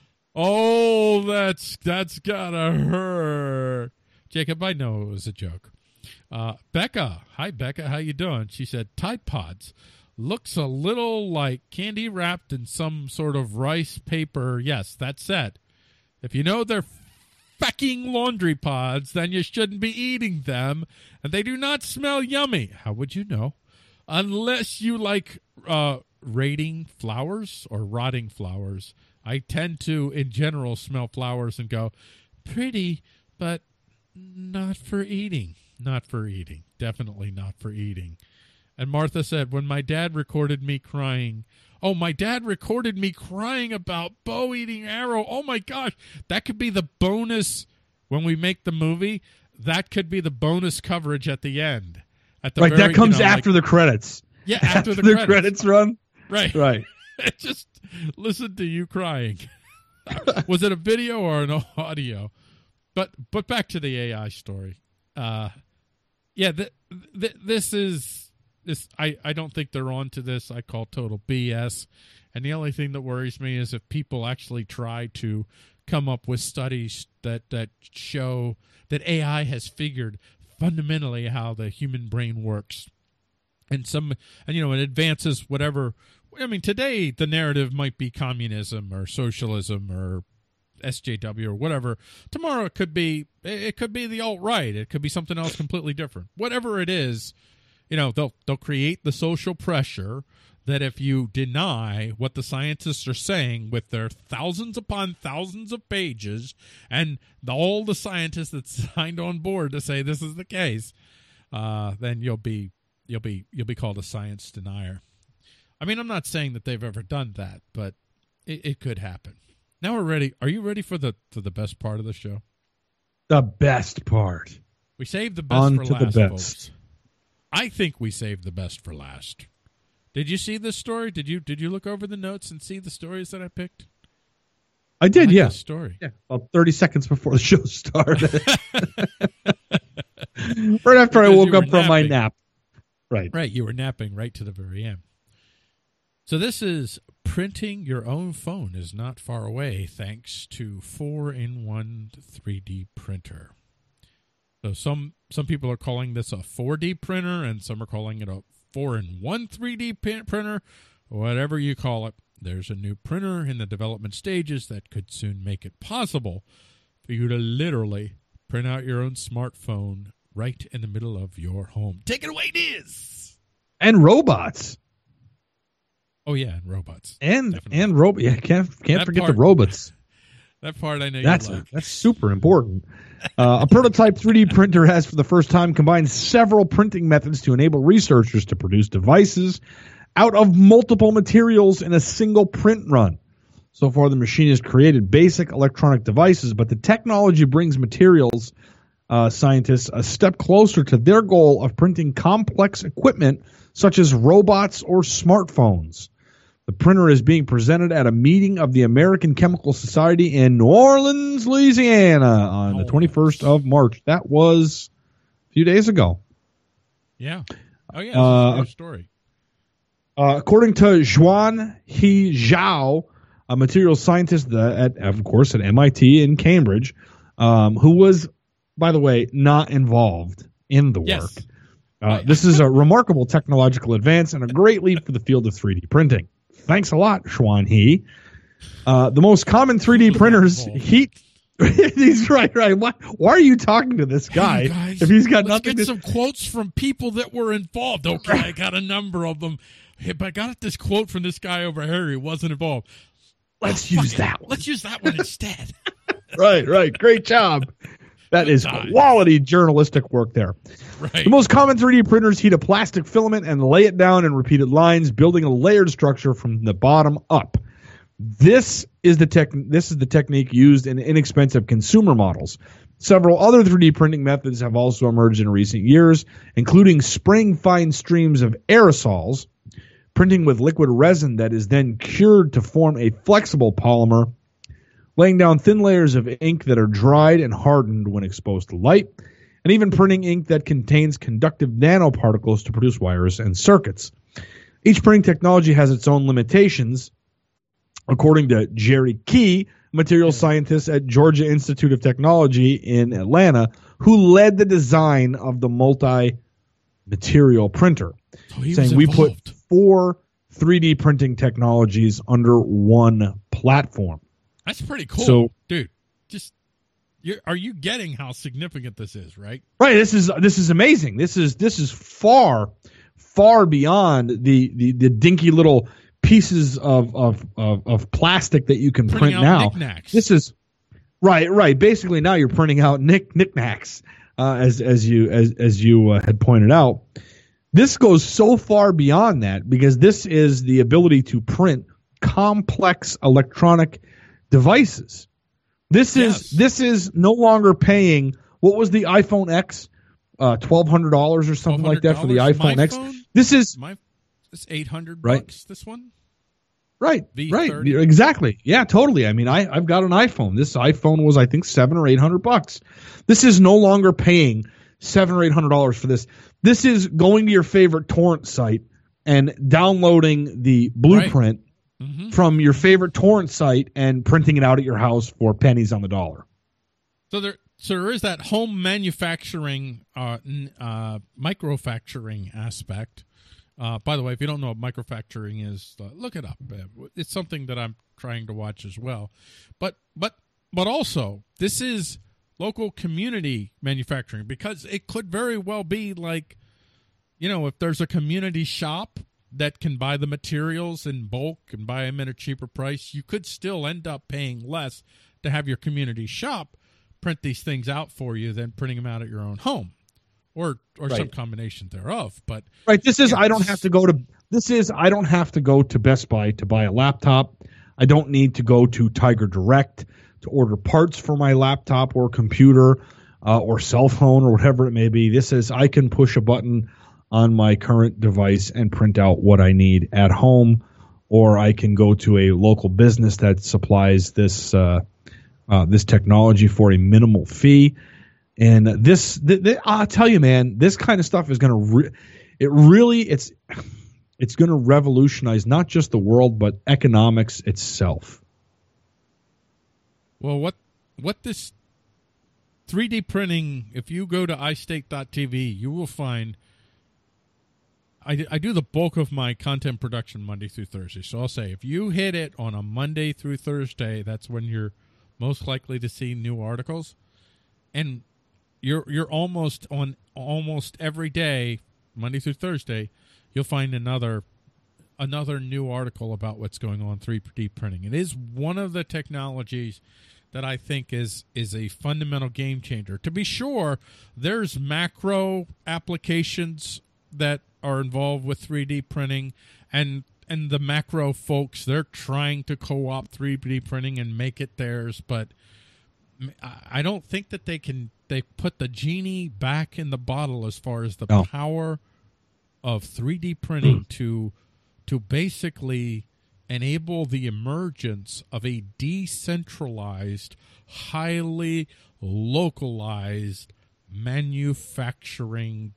oh, that's that's gotta hurt. Jacob, I know it was a joke. Uh, Becca, hi Becca, how you doing? She said Tide Pods looks a little like candy wrapped in some sort of rice paper. Yes, that's it. If you know they're fucking laundry pods, then you shouldn't be eating them, and they do not smell yummy. How would you know? Unless you like uh, rating flowers or rotting flowers. I tend to, in general, smell flowers and go, pretty, but not for eating. Not for eating. Definitely not for eating. And Martha said, when my dad recorded me crying, oh, my dad recorded me crying about Bo eating Arrow. Oh, my gosh. That could be the bonus when we make the movie. That could be the bonus coverage at the end. At the right, very, that comes you know, after like, the credits. Yeah, after, after the, the credits. credits run. Right. Right. Just listen to you crying. Was it a video or an audio? But but back to the A I story. Uh, yeah, th- th- this is this. I, I don't think they're on to this. I call total B S. And the only thing that worries me is if people actually try to come up with studies that, that show that A I has figured fundamentally how the human brain works. And some, and you know, it advances whatever. I mean, today the narrative might be communism or socialism or S J W or whatever. Tomorrow it could be it could be the alt-right. It could be something else completely different. Whatever it is, you know, they'll they'll create the social pressure that if you deny what the scientists are saying with their thousands upon thousands of pages and the, all the scientists that signed on board to say this is the case, uh, then you'll be you'll be you'll be called a science denier. I mean, I'm not saying that they've ever done that, but it, it could happen. Now we're ready. Are you ready for the for the best part of the show? The best part. We saved the best On for to last, the best. folks. I think we saved the best for last. Did you see this story? Did you did you look over the notes and see the stories that I picked? I did, I like yeah. this story. Yeah, about thirty seconds before the show started. Right after I Because woke you were up from my napping. nap. Right. Right, you were napping right to the very end. So this is printing your own phone is not far away thanks to four in one three D printer. So some some people are calling this a four D printer and some are calling it a four in one three D printer. Whatever you call it, there's a new printer in the development stages that could soon make it possible for you to literally print out your own smartphone right in the middle of your home. Take it away, Diz! And robots. Oh yeah, and robots. And Definitely. and robot. Yeah, can't can't That forget part- the robots. That part I know That's you like. that's super important. Uh, a prototype three D printer has, for the first time, combined several printing methods to enable researchers to produce devices out of multiple materials in a single print run. So far, the machine has created basic electronic devices, but the technology brings materials uh, scientists a step closer to their goal of printing complex equipment such as robots or smartphones. The printer is being presented at a meeting of the American Chemical Society in New Orleans, Louisiana on the twenty-first of March. That was a few days ago. Yeah. Oh, yeah. This Uh, is a story. Uh, according to Zhuan He Zhao, a materials scientist at, of course, at M I T in Cambridge, um, who was, by the way, not involved in the Yes. work. Uh, this is a remarkable technological advance and a great leap for the field of three D printing. Thanks a lot, Zhuan He. Uh, the most common three D printers heat. He's right, right. Why, why are you talking to this guy Hey guys, if he's got let's nothing get to some quotes from people that were involved. Okay, I got a number of them. Hey, but I got this quote from this guy over here who wasn't involved. Let's Oh, use fuck it. that one. Let's use that one instead. Right, right. Great job. That is time. quality journalistic work there. Right. The most common three D printers heat a plastic filament and lay it down in repeated lines, building a layered structure from the bottom up. This is the tech. This is the technique used in inexpensive consumer models. Several other three D printing methods have also emerged in recent years, including spraying fine streams of aerosols, printing with liquid resin that is then cured to form a flexible polymer, laying down thin layers of ink that are dried and hardened when exposed to light, and even printing ink that contains conductive nanoparticles to produce wires and circuits. Each printing technology has its own limitations, according to Jerry Key, material scientist at Georgia Institute of Technology in Atlanta, who led the design of the multi-material printer, So he saying was we put involved. four three D printing technologies under one platform. That's pretty cool. So- dude, just you're, are you getting how significant this is, right? Right. This is this is amazing. This is this is far far beyond the the, the dinky little pieces of, of of of plastic that you can Printing print out now. knickknacks. This is right, right. Basically, now you're printing out knick knickknacks, uh, as as you as as you uh, had pointed out. This goes so far beyond that because this is the ability to print complex electronic devices. This is Yes. this is no longer paying. What was the iPhone X? Uh, twelve hundred dollars or something like that for the $twelve iPhone My X. phone? This is My it's eight hundred Right. bucks. This one. right, V right, thirty. exactly. Yeah, totally. I mean, I I've got an iPhone. This iPhone was I think seven or eight hundred bucks. This is no longer paying seven or eight hundred dollars for this. This is going to your favorite torrent site and downloading the blueprint Mm-hmm. from your favorite torrent site and printing it out at your house for pennies on the dollar. So there, so there is that home manufacturing, uh, n- uh, microfacturing aspect. Uh, by the way, if you don't know what microfacturing is, uh, look it up. Uh, It's something that I'm trying to watch as well. But but but also, this is local community manufacturing because it could very well be like, you know, if there's a community shop that can buy the materials in bulk and buy them at a cheaper price, you could still end up paying less to have your community shop print these things out for you than printing them out at your own home, or or some Right. combination thereof. But Right. This is Yeah, I don't it's- have to go to this is I don't have to go to Best Buy to buy a laptop. I don't need to go to Tiger Direct to order parts for my laptop or computer uh, or cell phone or whatever it may be. This is I can push a button on my current device and print out what I need at home, or I can go to a local business that supplies this uh, uh, this technology for a minimal fee. And this, th- th- I'll tell you, man, this kind of stuff is going to, re- it really, it's, it's going to revolutionize not just the world, but economics itself. well, what what this three D printing? If you go to i state dot t v, you will find. I, I do the bulk of my content production Monday through Thursday. So I'll say if you hit it on a Monday through Thursday, that's when you're most likely to see new articles. And you're you're almost on almost every day, Monday through Thursday, you'll find another another new article about what's going on three D printing. It is one of the technologies that I think is is a fundamental game changer. To be sure, there's macro applications that are involved with three D printing, and and the macro folks, they're trying to co-opt three D printing and make it theirs, but I don't think that they can they put the genie back in the bottle as far as the No. power of three D printing to to basically enable the emergence of a decentralized, highly localized manufacturing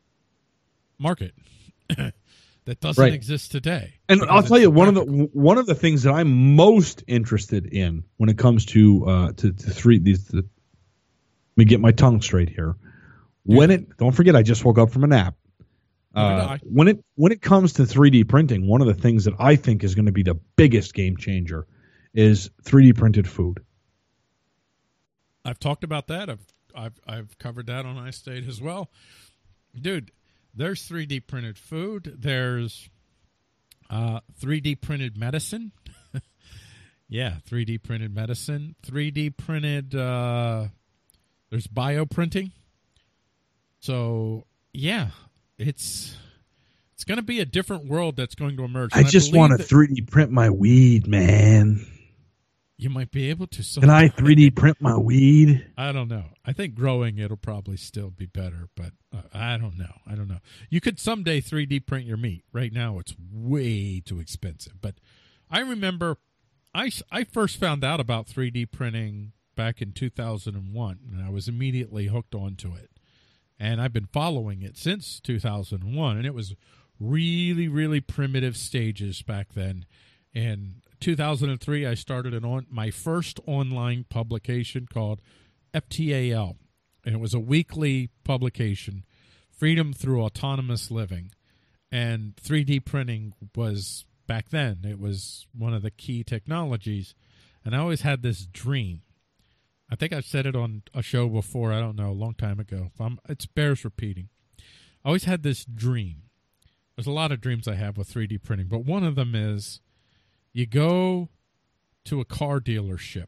market that doesn't Right. exist today. And because I'll tell it's you one of the practical. one of the things that I'm most interested in when it comes to uh, to, to three these. The, let me get my tongue straight here. When it don't forget, I just woke up from a nap. Neither did Uh, I. when it when it comes to three D printing, one of the things that I think is going to be the biggest game changer is three D printed food. I've talked about that. I've I've I've covered that on iState as well. Dude, there's three D printed food. There's uh, three D printed medicine. Yeah, three D printed medicine. three D printed, uh, there's bioprinting. So, yeah, it's it's going to be a different world that's going to emerge. I And just believe want to that three D print my weed, man. you might be able to. So Can I three D print my weed? I don't know. I think growing it'll probably still be better, but uh, I don't know. I don't know. You could someday three D print your meat. Right now, it's way too expensive. But I remember I, s- I first found out about three D printing back in two thousand one, and I was immediately hooked onto it. And I've been following it since two thousand one, and it was really, really primitive stages back then. In two thousand three, I started an on my first online publication called F T A L, and it was a weekly publication, Freedom Through Autonomous Living. And three D printing was, back then, it was one of the key technologies. And I always had this dream. I think I've said it on a show before, I don't know, a long time ago. I'm, it bears repeating. I always had this dream. There's a lot of dreams I have with three D printing, but one of them is you go to a car dealership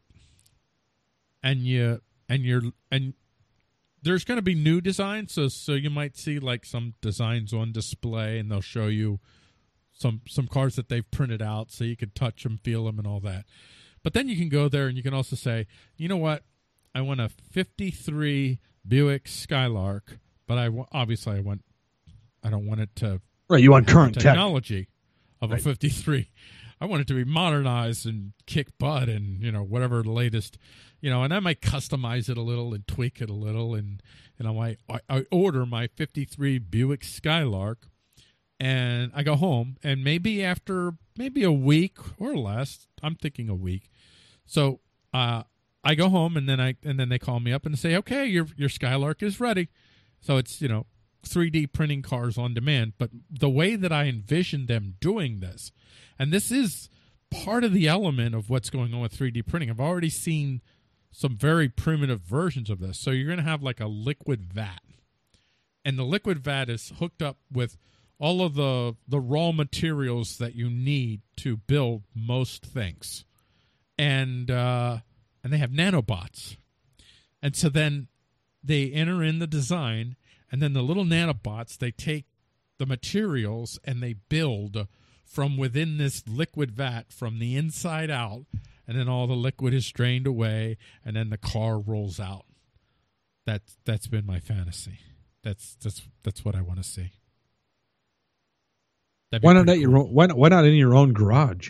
and you and you're and there's going to be new designs, so so you might see like some designs on display, and they'll show you some some cars that they've printed out, so you can touch them, feel them, and all that. But then you can go there and you can also say, you know what, I want a fifty-three Buick Skylark, but I wa- obviously I want I don't want it to Right, you want have the current tech. technology of Right. a fifty-three. I want it to be modernized and kick butt and, you know, whatever the latest, you know, and I might customize it a little and tweak it a little. And, you know, I, I, I order my fifty-three Buick Skylark and I go home, and maybe after maybe a week or less, I'm thinking a week. So uh, I go home, and then I and then they call me up and say, okay, your your Skylark is ready. So it's, you know, three D printing cars on demand. But the way that I envision them doing this, and this is part of the element of what's going on with three D printing. I've already seen some very primitive versions of this. So you're going to have like a liquid vat. And the liquid vat is hooked up with all of the the raw materials that you need to build most things. And uh, and they have nanobots. And so then they enter in the design, and then the little nanobots, they take the materials and they build from within this liquid vat from the inside out, and then all the liquid is drained away, and then the car rolls out. That's that's been my fantasy. That's that's that's what I want to see. That'd be Why not pretty at your cool. own, why not, why not in your own garage?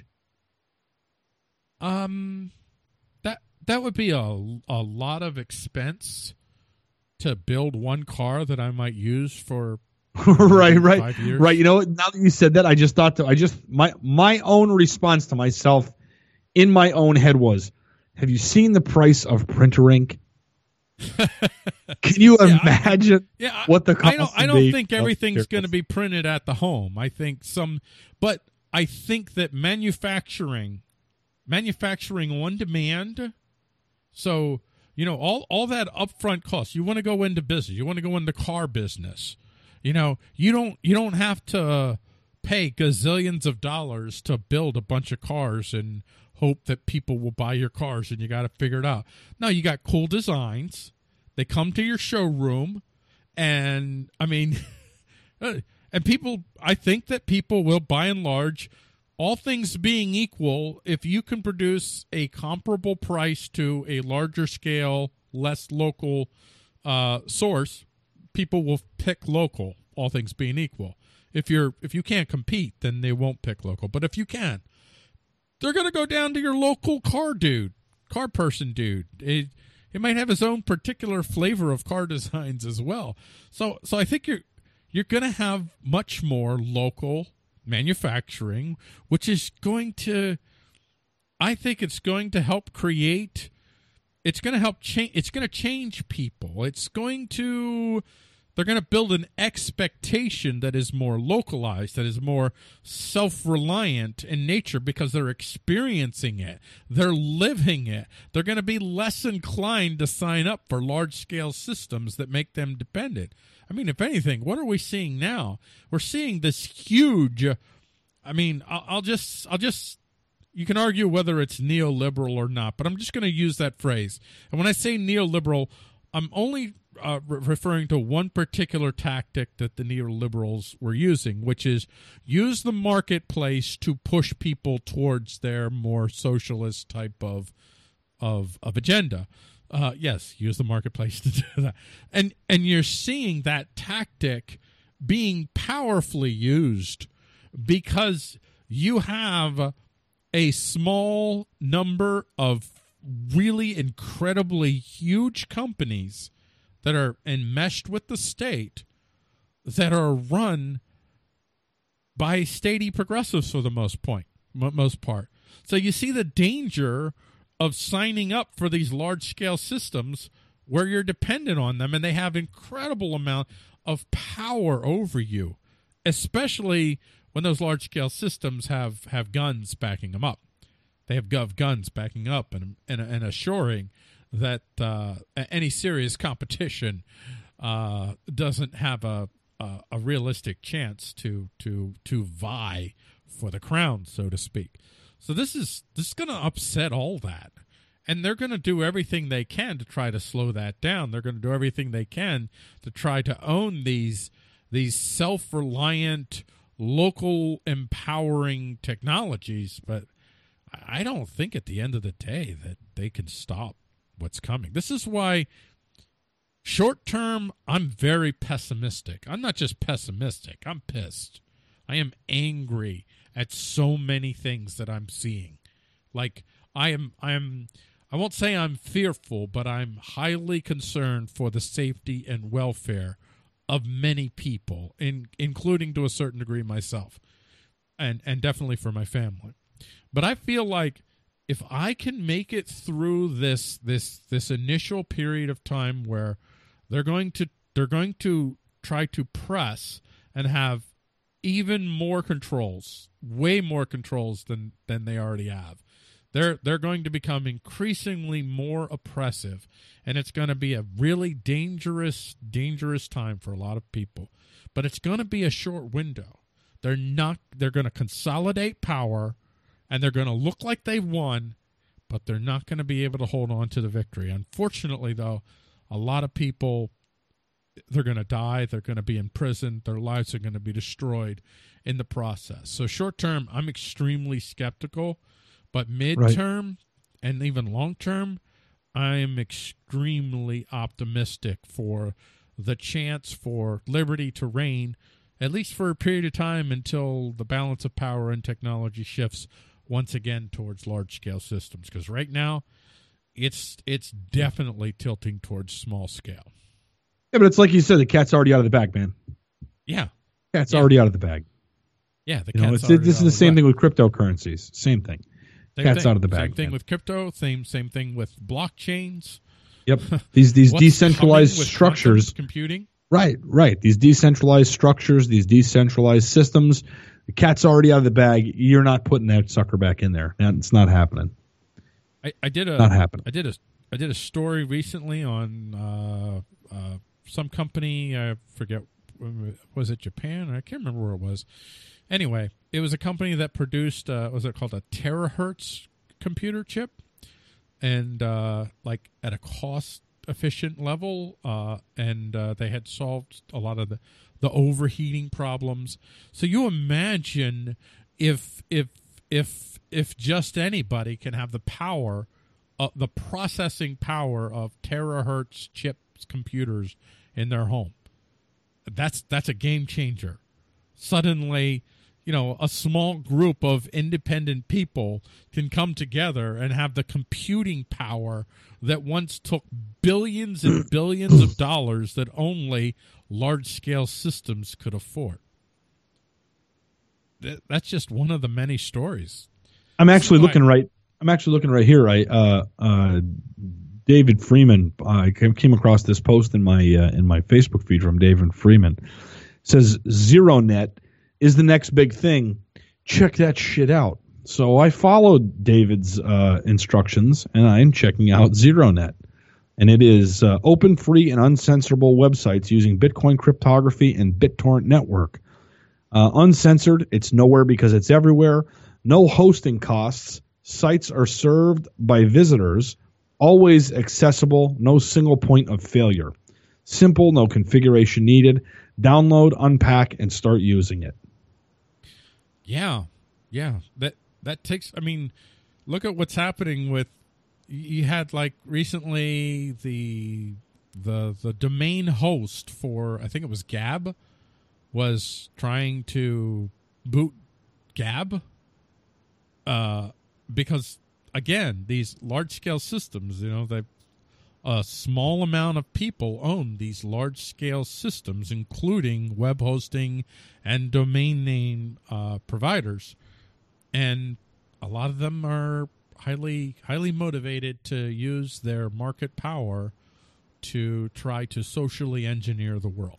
Um, that that would be a a lot of expense to build one car that I might use for right, right, five years. right. You know what? Now that you said that, I just thought to, I just my my own response to myself in my own head was, have you seen the price of printer ink? Can you Yeah, I- imagine Yeah, I- what the cost I don't. I would don't be? think Oh, everything's here. going to be printed at the home. I think some, but I think that manufacturing, manufacturing on demand. So you know, all all that upfront cost. You want to go into business. You want to go into car business. You know, you don't you don't have to pay gazillions of dollars to build a bunch of cars and hope that people will buy your cars, and you got to figure it out. No, you got cool designs. They come to your showroom, and I mean, and people, I think that people will, by and large, all things being equal, if you can produce a comparable price to a larger scale, less local uh, source, people will pick local, all things being equal. If you're if you can't compete, then they won't pick local. But if you can, they're going to go down to your local car dude, car person dude. It, it might have his own particular flavor of car designs as well. So, so I think you're you're going to have much more local manufacturing, which is going to, I think it's going to help create, it's going to help change, it's going to change people. It's going to, they're going to build an expectation that is more localized, that is more self-reliant in nature because they're experiencing it. They're living it. They're going to be less inclined to sign up for large-scale systems that make them dependent. I mean, if anything, what are we seeing now? We're seeing this huge, I mean, I'll, I'll just, I'll just, you can argue whether it's neoliberal or not, but I'm just going to use that phrase. And when I say neoliberal, I'm only uh, re- referring to one particular tactic that the neoliberals were using, which is use the marketplace to push people towards their more socialist type of of, of agenda. Uh, yes, use the marketplace to do that. And, and you're seeing that tactic being powerfully used because you have a small number of really incredibly huge companies that are enmeshed with the state that are run by statey progressives for the most point, most part. So you see the danger of signing up for these large-scale systems where you're dependent on them and they have incredible amount of power over you, especially when those large-scale systems have, have guns backing them up. They have gov guns backing up and and, and assuring that uh, any serious competition uh, doesn't have a, a a realistic chance to to to vie for the crown, so to speak. So this is this is going to upset all that, and they're going to do everything they can to try to slow that down. They're going to do everything they can to try to own these these self-reliant, local, empowering technologies, but I don't think at the end of the day that they can stop what's coming. This is why short term, I'm very pessimistic. I'm not just pessimistic. I'm pissed. I am angry at so many things that I'm seeing. Like I am, I am, I won't say I'm fearful, but I'm highly concerned for the safety and welfare of many people, in, including to a certain degree myself, and, and definitely for my family. But I feel like if I can make it through this this this initial period of time where they're going to they're going to try to press and have even more controls, way more controls than than they already have. They're they're going to become increasingly more oppressive, and it's going to be a really dangerous dangerous time for a lot of people. But it's going to be a short window. They're not they're going to consolidate power. And they're going to look like they've won, but they're not going to be able to hold on to the victory. Unfortunately, though, a lot of people, they're going to die. They're going to be in prison. Their lives are going to be destroyed in the process. So short term, I'm extremely skeptical. But midterm right. and even long term, I am extremely optimistic for the chance for liberty to reign, at least for a period of time until the balance of power and technology shifts once again towards large-scale systems, because right now it's it's definitely tilting towards small scale. Yeah, but it's like you said, the cat's already out of the bag, man. Yeah. Cat's yeah. already out of the bag. Yeah, the you cat's know, it's, already This out is the same the thing with cryptocurrencies. Same thing. Same cat's thing. out of the bag. Same thing man. with crypto. Same same thing with blockchains. Yep. These these decentralized with structures. Computing. Right, right. These decentralized structures, these decentralized systems. The cat's already out of the bag. You're not putting that sucker back in there. It's not happening. I, I did a not happening. I did a I did a story recently on uh, uh, some company. I forget, was it Japan? I can't remember where it was. Anyway, it was a company that produced uh, was it called a terahertz computer chip, and uh, like at a cost efficient level, uh, and uh, they had solved a lot of the. the overheating problems. So you imagine if if if if just anybody can have the power, uh, the processing power of terahertz chips computers in their home. That's that's a game changer. Suddenly, you know, a small group of independent people can come together and have the computing power that once took billions and billions of dollars that only large-scale systems could afford. That's just one of the many stories. I'm actually so looking I, right. I'm actually looking right here. I uh, uh, David Freeman. I came across this post in my uh, in my Facebook feed from David Freeman. It says ZeroNet is the next big thing. Check that shit out. So I followed David's uh, instructions, and I'm checking out ZeroNet. And it is uh, open, free, and uncensorable websites using Bitcoin cryptography and BitTorrent network. Uh, uncensored, it's nowhere because it's everywhere. No hosting costs. Sites are served by visitors. Always accessible. No single point of failure. Simple, no configuration needed. Download, unpack, and start using it. Yeah, yeah. That that takes. I mean, look at what's happening with. You had like recently the the the domain host for, I think it was Gab, was trying to boot Gab, uh, because again, these large scale systems, you know, they a small amount of people own these large scale systems, including web hosting and domain name uh, providers, and a lot of them are highly highly motivated to use their market power to try to socially engineer the world.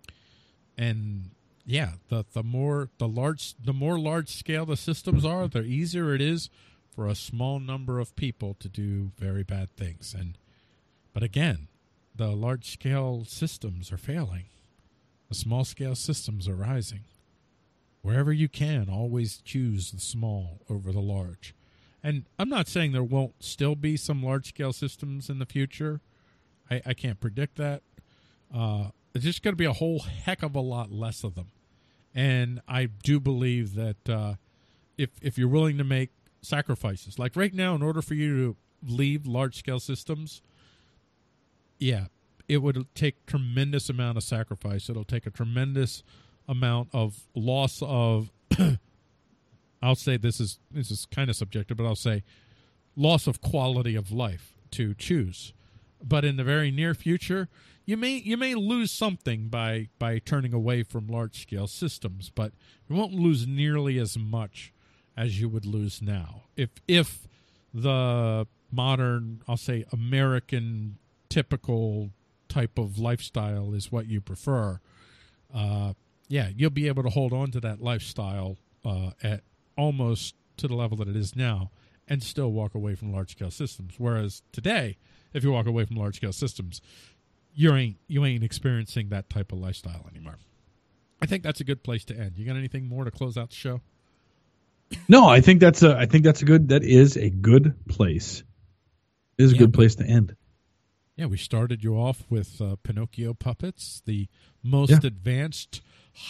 And yeah, the the more the large the more large scale the systems are, the easier it is for a small number of people to do very bad things. And but again, the large scale systems are failing. The small scale systems are rising. Wherever you can, always choose the small over the large. And I'm not saying there won't still be some large-scale systems in the future. I, I can't predict that. Uh, there's just going to be a whole heck of a lot less of them. And I do believe that uh, if if you're willing to make sacrifices, like right now, in order for you to leave large-scale systems, yeah, it would take tremendous amount of sacrifice. It'll take a tremendous amount of loss of... I'll say this is this is kind of subjective, but I'll say loss of quality of life to choose. But in the very near future, you may you may lose something by by turning away from large scale systems, but you won't lose nearly as much as you would lose now. If if the modern, I'll say American typical type of lifestyle is what you prefer, uh, yeah, you'll be able to hold on to that lifestyle uh, at almost to the level that it is now and still walk away from large-scale systems. Whereas today, if you walk away from large-scale systems, you ain't you ain't experiencing that type of lifestyle anymore. I think that's a good place to end. You got anything more to close out the show? No, I think that's a I think that's a good that is a good place. It is a yeah, good place to end. Yeah, we started you off with uh, Pinocchio puppets, the most yeah. advanced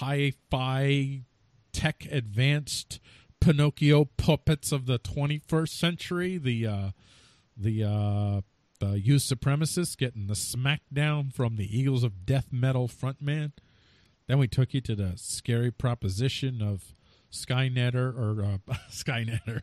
hi-fi tech advanced Pinocchio puppets of the twenty-first century, the uh, the uh, the youth supremacists getting the smackdown from the Eagles of Death Metal frontman. Then we took you to the scary proposition of Skynetter or uh, Skynetter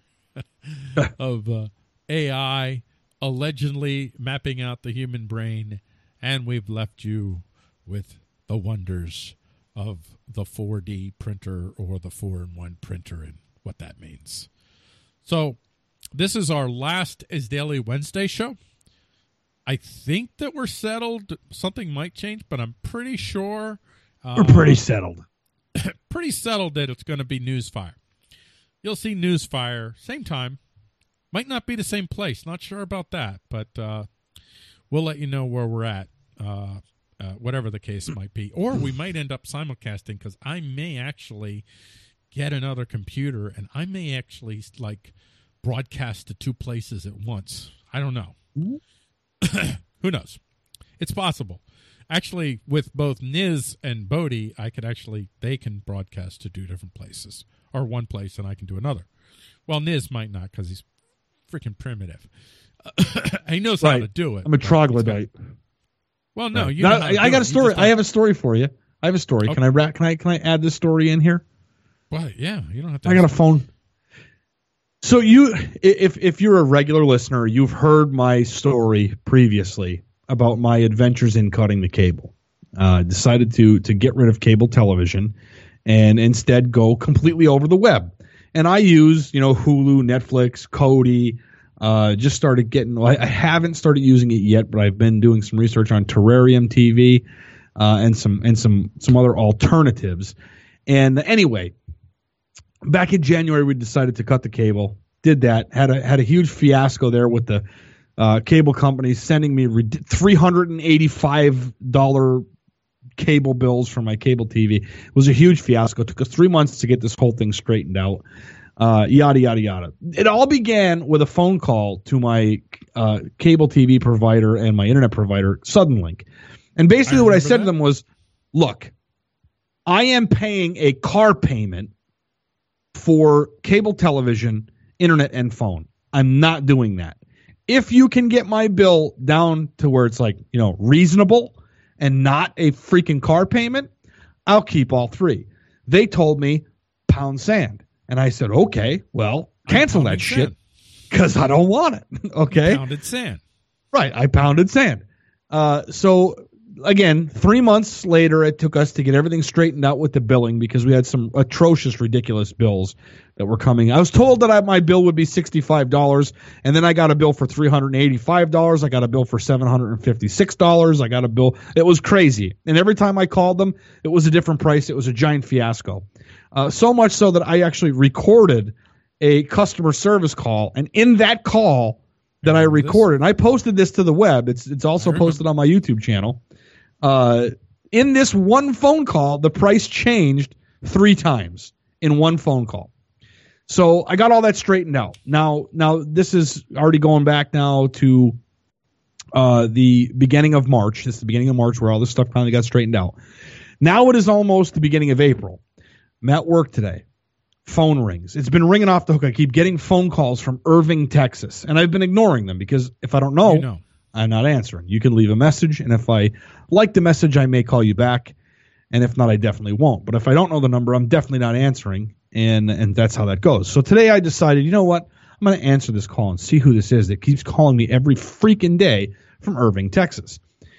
of uh, A I allegedly mapping out the human brain, and we've left you with the wonders of the four D printer or the four in one printer and what that means. So this is our last Is Daily Wednesday show. I think that we're settled. Something might change, but I'm pretty sure. Uh, we're pretty settled. pretty settled that it's going to be Newsfire. You'll see Newsfire, same time. Might not be the same place. Not sure about that, but uh, we'll let you know where we're at. Uh, Uh, whatever the case might be. Or we might end up simulcasting because I may actually get another computer and I may actually like broadcast to two places at once. I don't know. Who knows? It's possible. Actually, with both Niz and Bodhi, I could actually, they can broadcast to two different places or one place and I can do another. Well, Niz might not because he's freaking primitive. he knows right. how to do it. I'm a troglodyte. Well, no, right. you. Now, know I, I got a story. I have a story for you. I have a story. Okay. Can I ra- Can I? Can I add this story in here? But yeah, you don't have to. I got a phone. So you, if if you're a regular listener, you've heard my story previously about my adventures in cutting the cable. Uh, decided to to get rid of cable television and instead go completely over the web. And I use, you know, Hulu, Netflix, Kodi. Uh, just started getting. Well, I, I haven't started using it yet, but I've been doing some research on Terrarium T V uh, and some and some some other alternatives. And anyway, back in January, we decided to cut the cable. Did that. Had a had a huge fiasco there with the uh, cable companies sending me three hundred eighty-five dollars cable bills for my cable T V. It was a huge fiasco. It took us three months to get this whole thing straightened out. Uh, yada, yada, yada. It all began with a phone call to my uh, cable T V provider and my internet provider, Suddenlink. And basically what I said that. to them was, look, I am paying a car payment for cable television, internet, and phone. I'm not doing that. If you can get my bill down to where it's like, you know, reasonable and not a freaking car payment, I'll keep all three. They told me pound sand. And I said, okay, well, cancel that shit because I don't want it. Okay. Pounded sand. Right. I pounded sand. Uh, so again, three months later, it took us to get everything straightened out with the billing because we had some atrocious, ridiculous bills that were coming. I was told that I, my bill would be sixty-five dollars, and then I got a bill for three hundred eighty-five dollars. I got a bill for seven hundred fifty-six dollars. I got a bill. It was crazy. And every time I called them, it was a different price. It was a giant fiasco. Uh, so much so that I actually recorded a customer service call, and in that call that I recorded, and I posted this to the web. It's it's also posted on my YouTube channel. Uh, in this one phone call, the price changed three times in one phone call. So I got all that straightened out. Now, now this is already going back now to uh, the beginning of March. This is the beginning of March where all this stuff finally got straightened out. Now it is almost the beginning of April. I'm at work today. Phone rings. It's been ringing off the hook. I keep getting phone calls from Irving, Texas, and I've been ignoring them because if I don't know, you know. I'm not answering. You can leave a message, and if I like the message, I may call you back, and if not, I definitely won't. But if I don't know the number, I'm definitely not answering, and and that's how that goes. So today I decided, you know what? I'm going to answer this call and see who this is that keeps calling me every freaking day from Irving, Texas.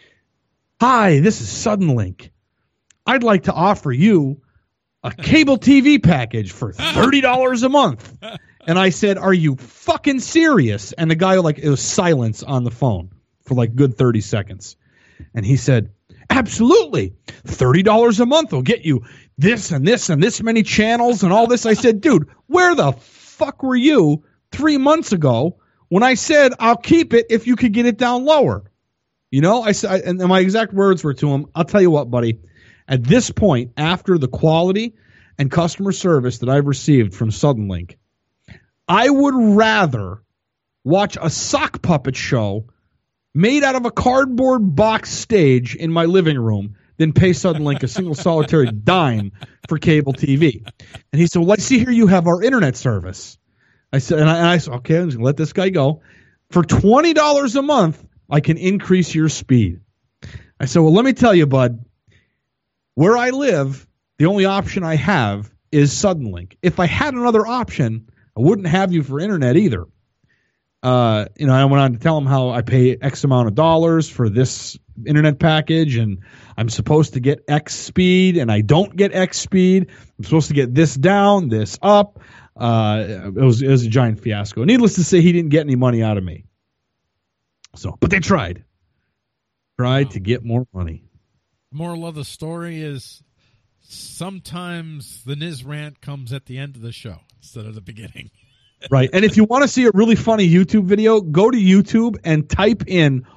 Hi, this is Suddenlink. I'd like to offer you a cable T V package for thirty dollars a month. And I said, are you fucking serious? And the guy, like, it was silence on the phone for like good thirty seconds. And he said, absolutely. thirty dollars a month will get you this and this and this many channels and all this. I said, dude, where the fuck were you three months ago when I said I'll keep it if you could get it down lower? You know, I said, and my exact words were to him, I'll tell you what, buddy. At this point, after the quality and customer service that I've received from Suddenlink, I would rather watch a sock puppet show made out of a cardboard box stage in my living room than pay Suddenlink a single solitary dime for cable T V. And he said, well, let's see here. You have our internet service. I said, and I, and I said, okay, I'm just gonna let this guy go. For twenty dollars a month, I can increase your speed. I said, well, let me tell you, bud. Where I live, the only option I have is Suddenlink. If I had another option, I wouldn't have you for internet either. Uh, you know, I went on to tell him how I pay X amount of dollars for this internet package, and I'm supposed to get X speed, and I don't get X speed. I'm supposed to get this down, this up. Uh, it was it was a giant fiasco. Needless to say, he didn't get any money out of me. So, but they tried, tried wow. to get more money. Moral of the story is sometimes the Niz rant comes at the end of the show instead of the beginning. Right. And if you want to see a really funny YouTube video, go to YouTube and type in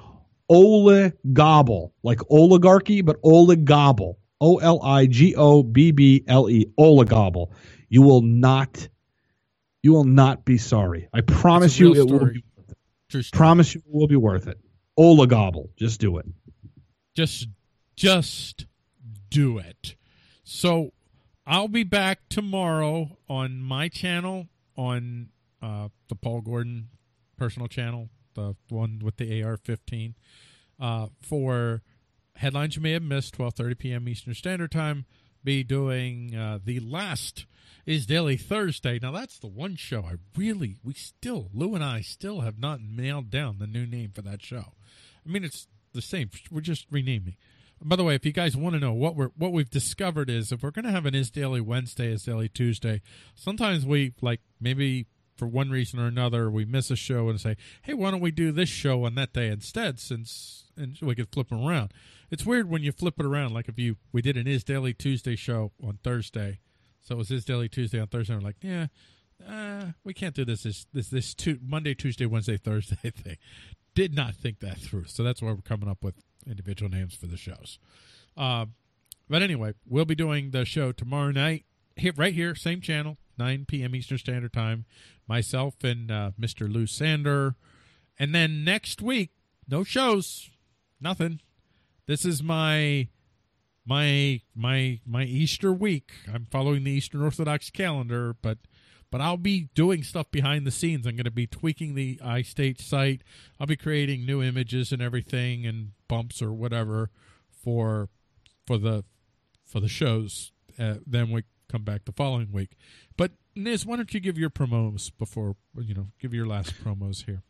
Oligobble, like oligarchy, but Oligobble, O L I G O B B L E, Oligobble. You will not, you will not be sorry. I promise you it will be worth it. True story. Promise you it will be worth it. Oligobble. Just do it. Just Just do it. So I'll be back tomorrow on my channel, on uh, the Paul Gordon personal channel, the one with the A R fifteen, uh, for headlines you may have missed, twelve thirty p.m. Eastern Standard Time, be doing uh, the last Is Daily Thursday. Now, that's the one show I really, we still, Lou and I still have not nailed down the new name for that show. I mean, it's the same. We're just renaming. By the way, if you guys want to know what we're what we've discovered is if we're going to have an Is Daily Wednesday, Is Daily Tuesday, sometimes we, like, maybe for one reason or another, we miss a show and say, hey, why don't we do this show on that day instead, since and we could flip them around. It's weird when you flip it around, like if you we did an Is Daily Tuesday show on Thursday, so it was Is Daily Tuesday on Thursday, and we're like, yeah, uh, we can't do this this this, this two, Monday, Tuesday, Wednesday, Thursday thing. Did not think that through, so that's why we're coming up with individual names for the shows. Uh, but anyway, we'll be doing the show tomorrow night, here, right here, same channel, nine p.m. Eastern Standard Time. Myself and uh, Mister Lou Sander. And then next week, no shows, nothing. This is my my my my Easter week. I'm following the Eastern Orthodox calendar, but but I'll be doing stuff behind the scenes. I'm going to be tweaking the iState site. I'll be creating new images and everything, and bumps or whatever for for the for the shows. Uh, then we come back the following week. But Niz, why don't you give your promos before you know? Give your last promos here.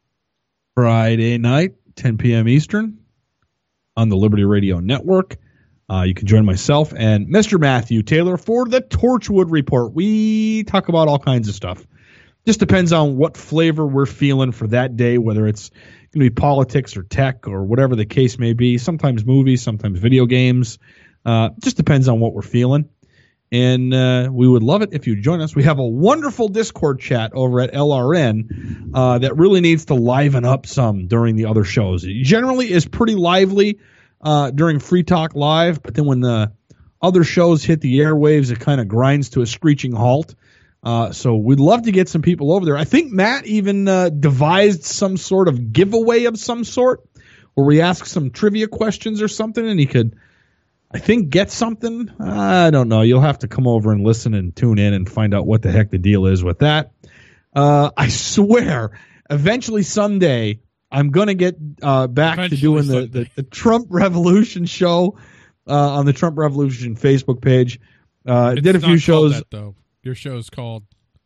Friday night, ten p.m. Eastern, on the Liberty Radio Network. Uh, you can join myself and Mister Matthew Taylor for the Torchwood Report. We talk about all kinds of stuff. Just depends on what flavor we're feeling for that day, whether it's going to be politics or tech or whatever the case may be. Sometimes movies, sometimes video games. Uh, just depends on what we're feeling. And uh, we would love it if you join us. We have a wonderful Discord chat over at L R N uh, that really needs to liven up some during the other shows. It generally is pretty lively uh, during Free Talk Live, but then when the other shows hit the airwaves, it kind of grinds to a screeching halt. Uh, so we'd love to get some people over there. I think Matt even uh, devised some sort of giveaway of some sort where we ask some trivia questions or something, and he could, I think, get something. I don't know. You'll have to come over and listen and tune in and find out what the heck the deal is with that. Uh, I swear, eventually someday, I'm going to get uh, back eventually to doing the, the, the Trump Revolution show uh, on the Trump Revolution Facebook page. Uh, it's did a few shows. That, though. Your show is called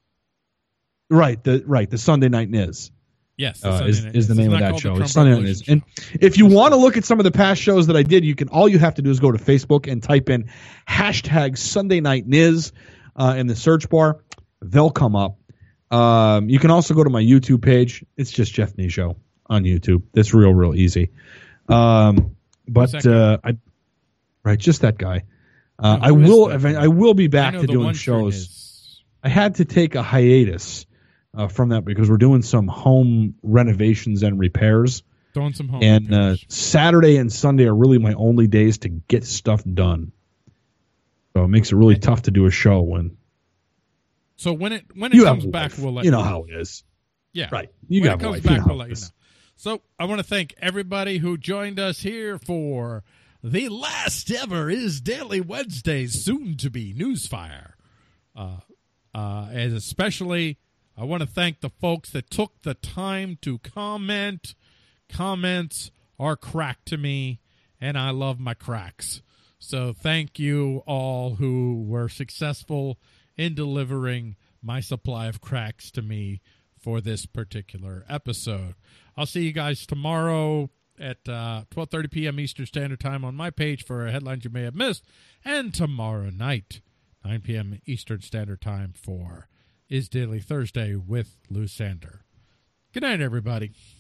right the right the Sunday Night Niz. Yes, uh, is, is the name of that show. It's Sunday Night Niz. And if you want to look at some of the past shows that I did, you can. All you have to do is go to Facebook and type in hashtag Sunday Night Niz uh, in the search bar. They'll come up. Um, you can also go to my YouTube page. It's just Jeff Nee Show on YouTube. That's real, real easy. Um, but uh, I, right, just that guy. Uh, I will. Event, I will be back to doing shows. I had to take a hiatus uh, from that because we're doing some home renovations and repairs. Doing some home and uh, Saturday and Sunday are really my only days to get stuff done. So it makes it really and, tough to do a show when. So when it when it comes back, we'll let you know, you know how it is. Yeah, right. You when got it comes life. back, you know we'll let you know. So I want to thank everybody who joined us here for the last ever Is Daily Wednesdays, soon to be Newsfire. Uh, uh, and especially, I want to thank the folks that took the time to comment. Comments are crack to me, and I love my cracks. So thank you all who were successful in delivering my supply of cracks to me for this particular episode. I'll see you guys tomorrow at uh, twelve thirty p.m. Eastern Standard Time on my page for headlines you may have missed, and tomorrow night, nine p.m. Eastern Standard Time for Is Daily Thursday with Lou Sander. Good night, everybody.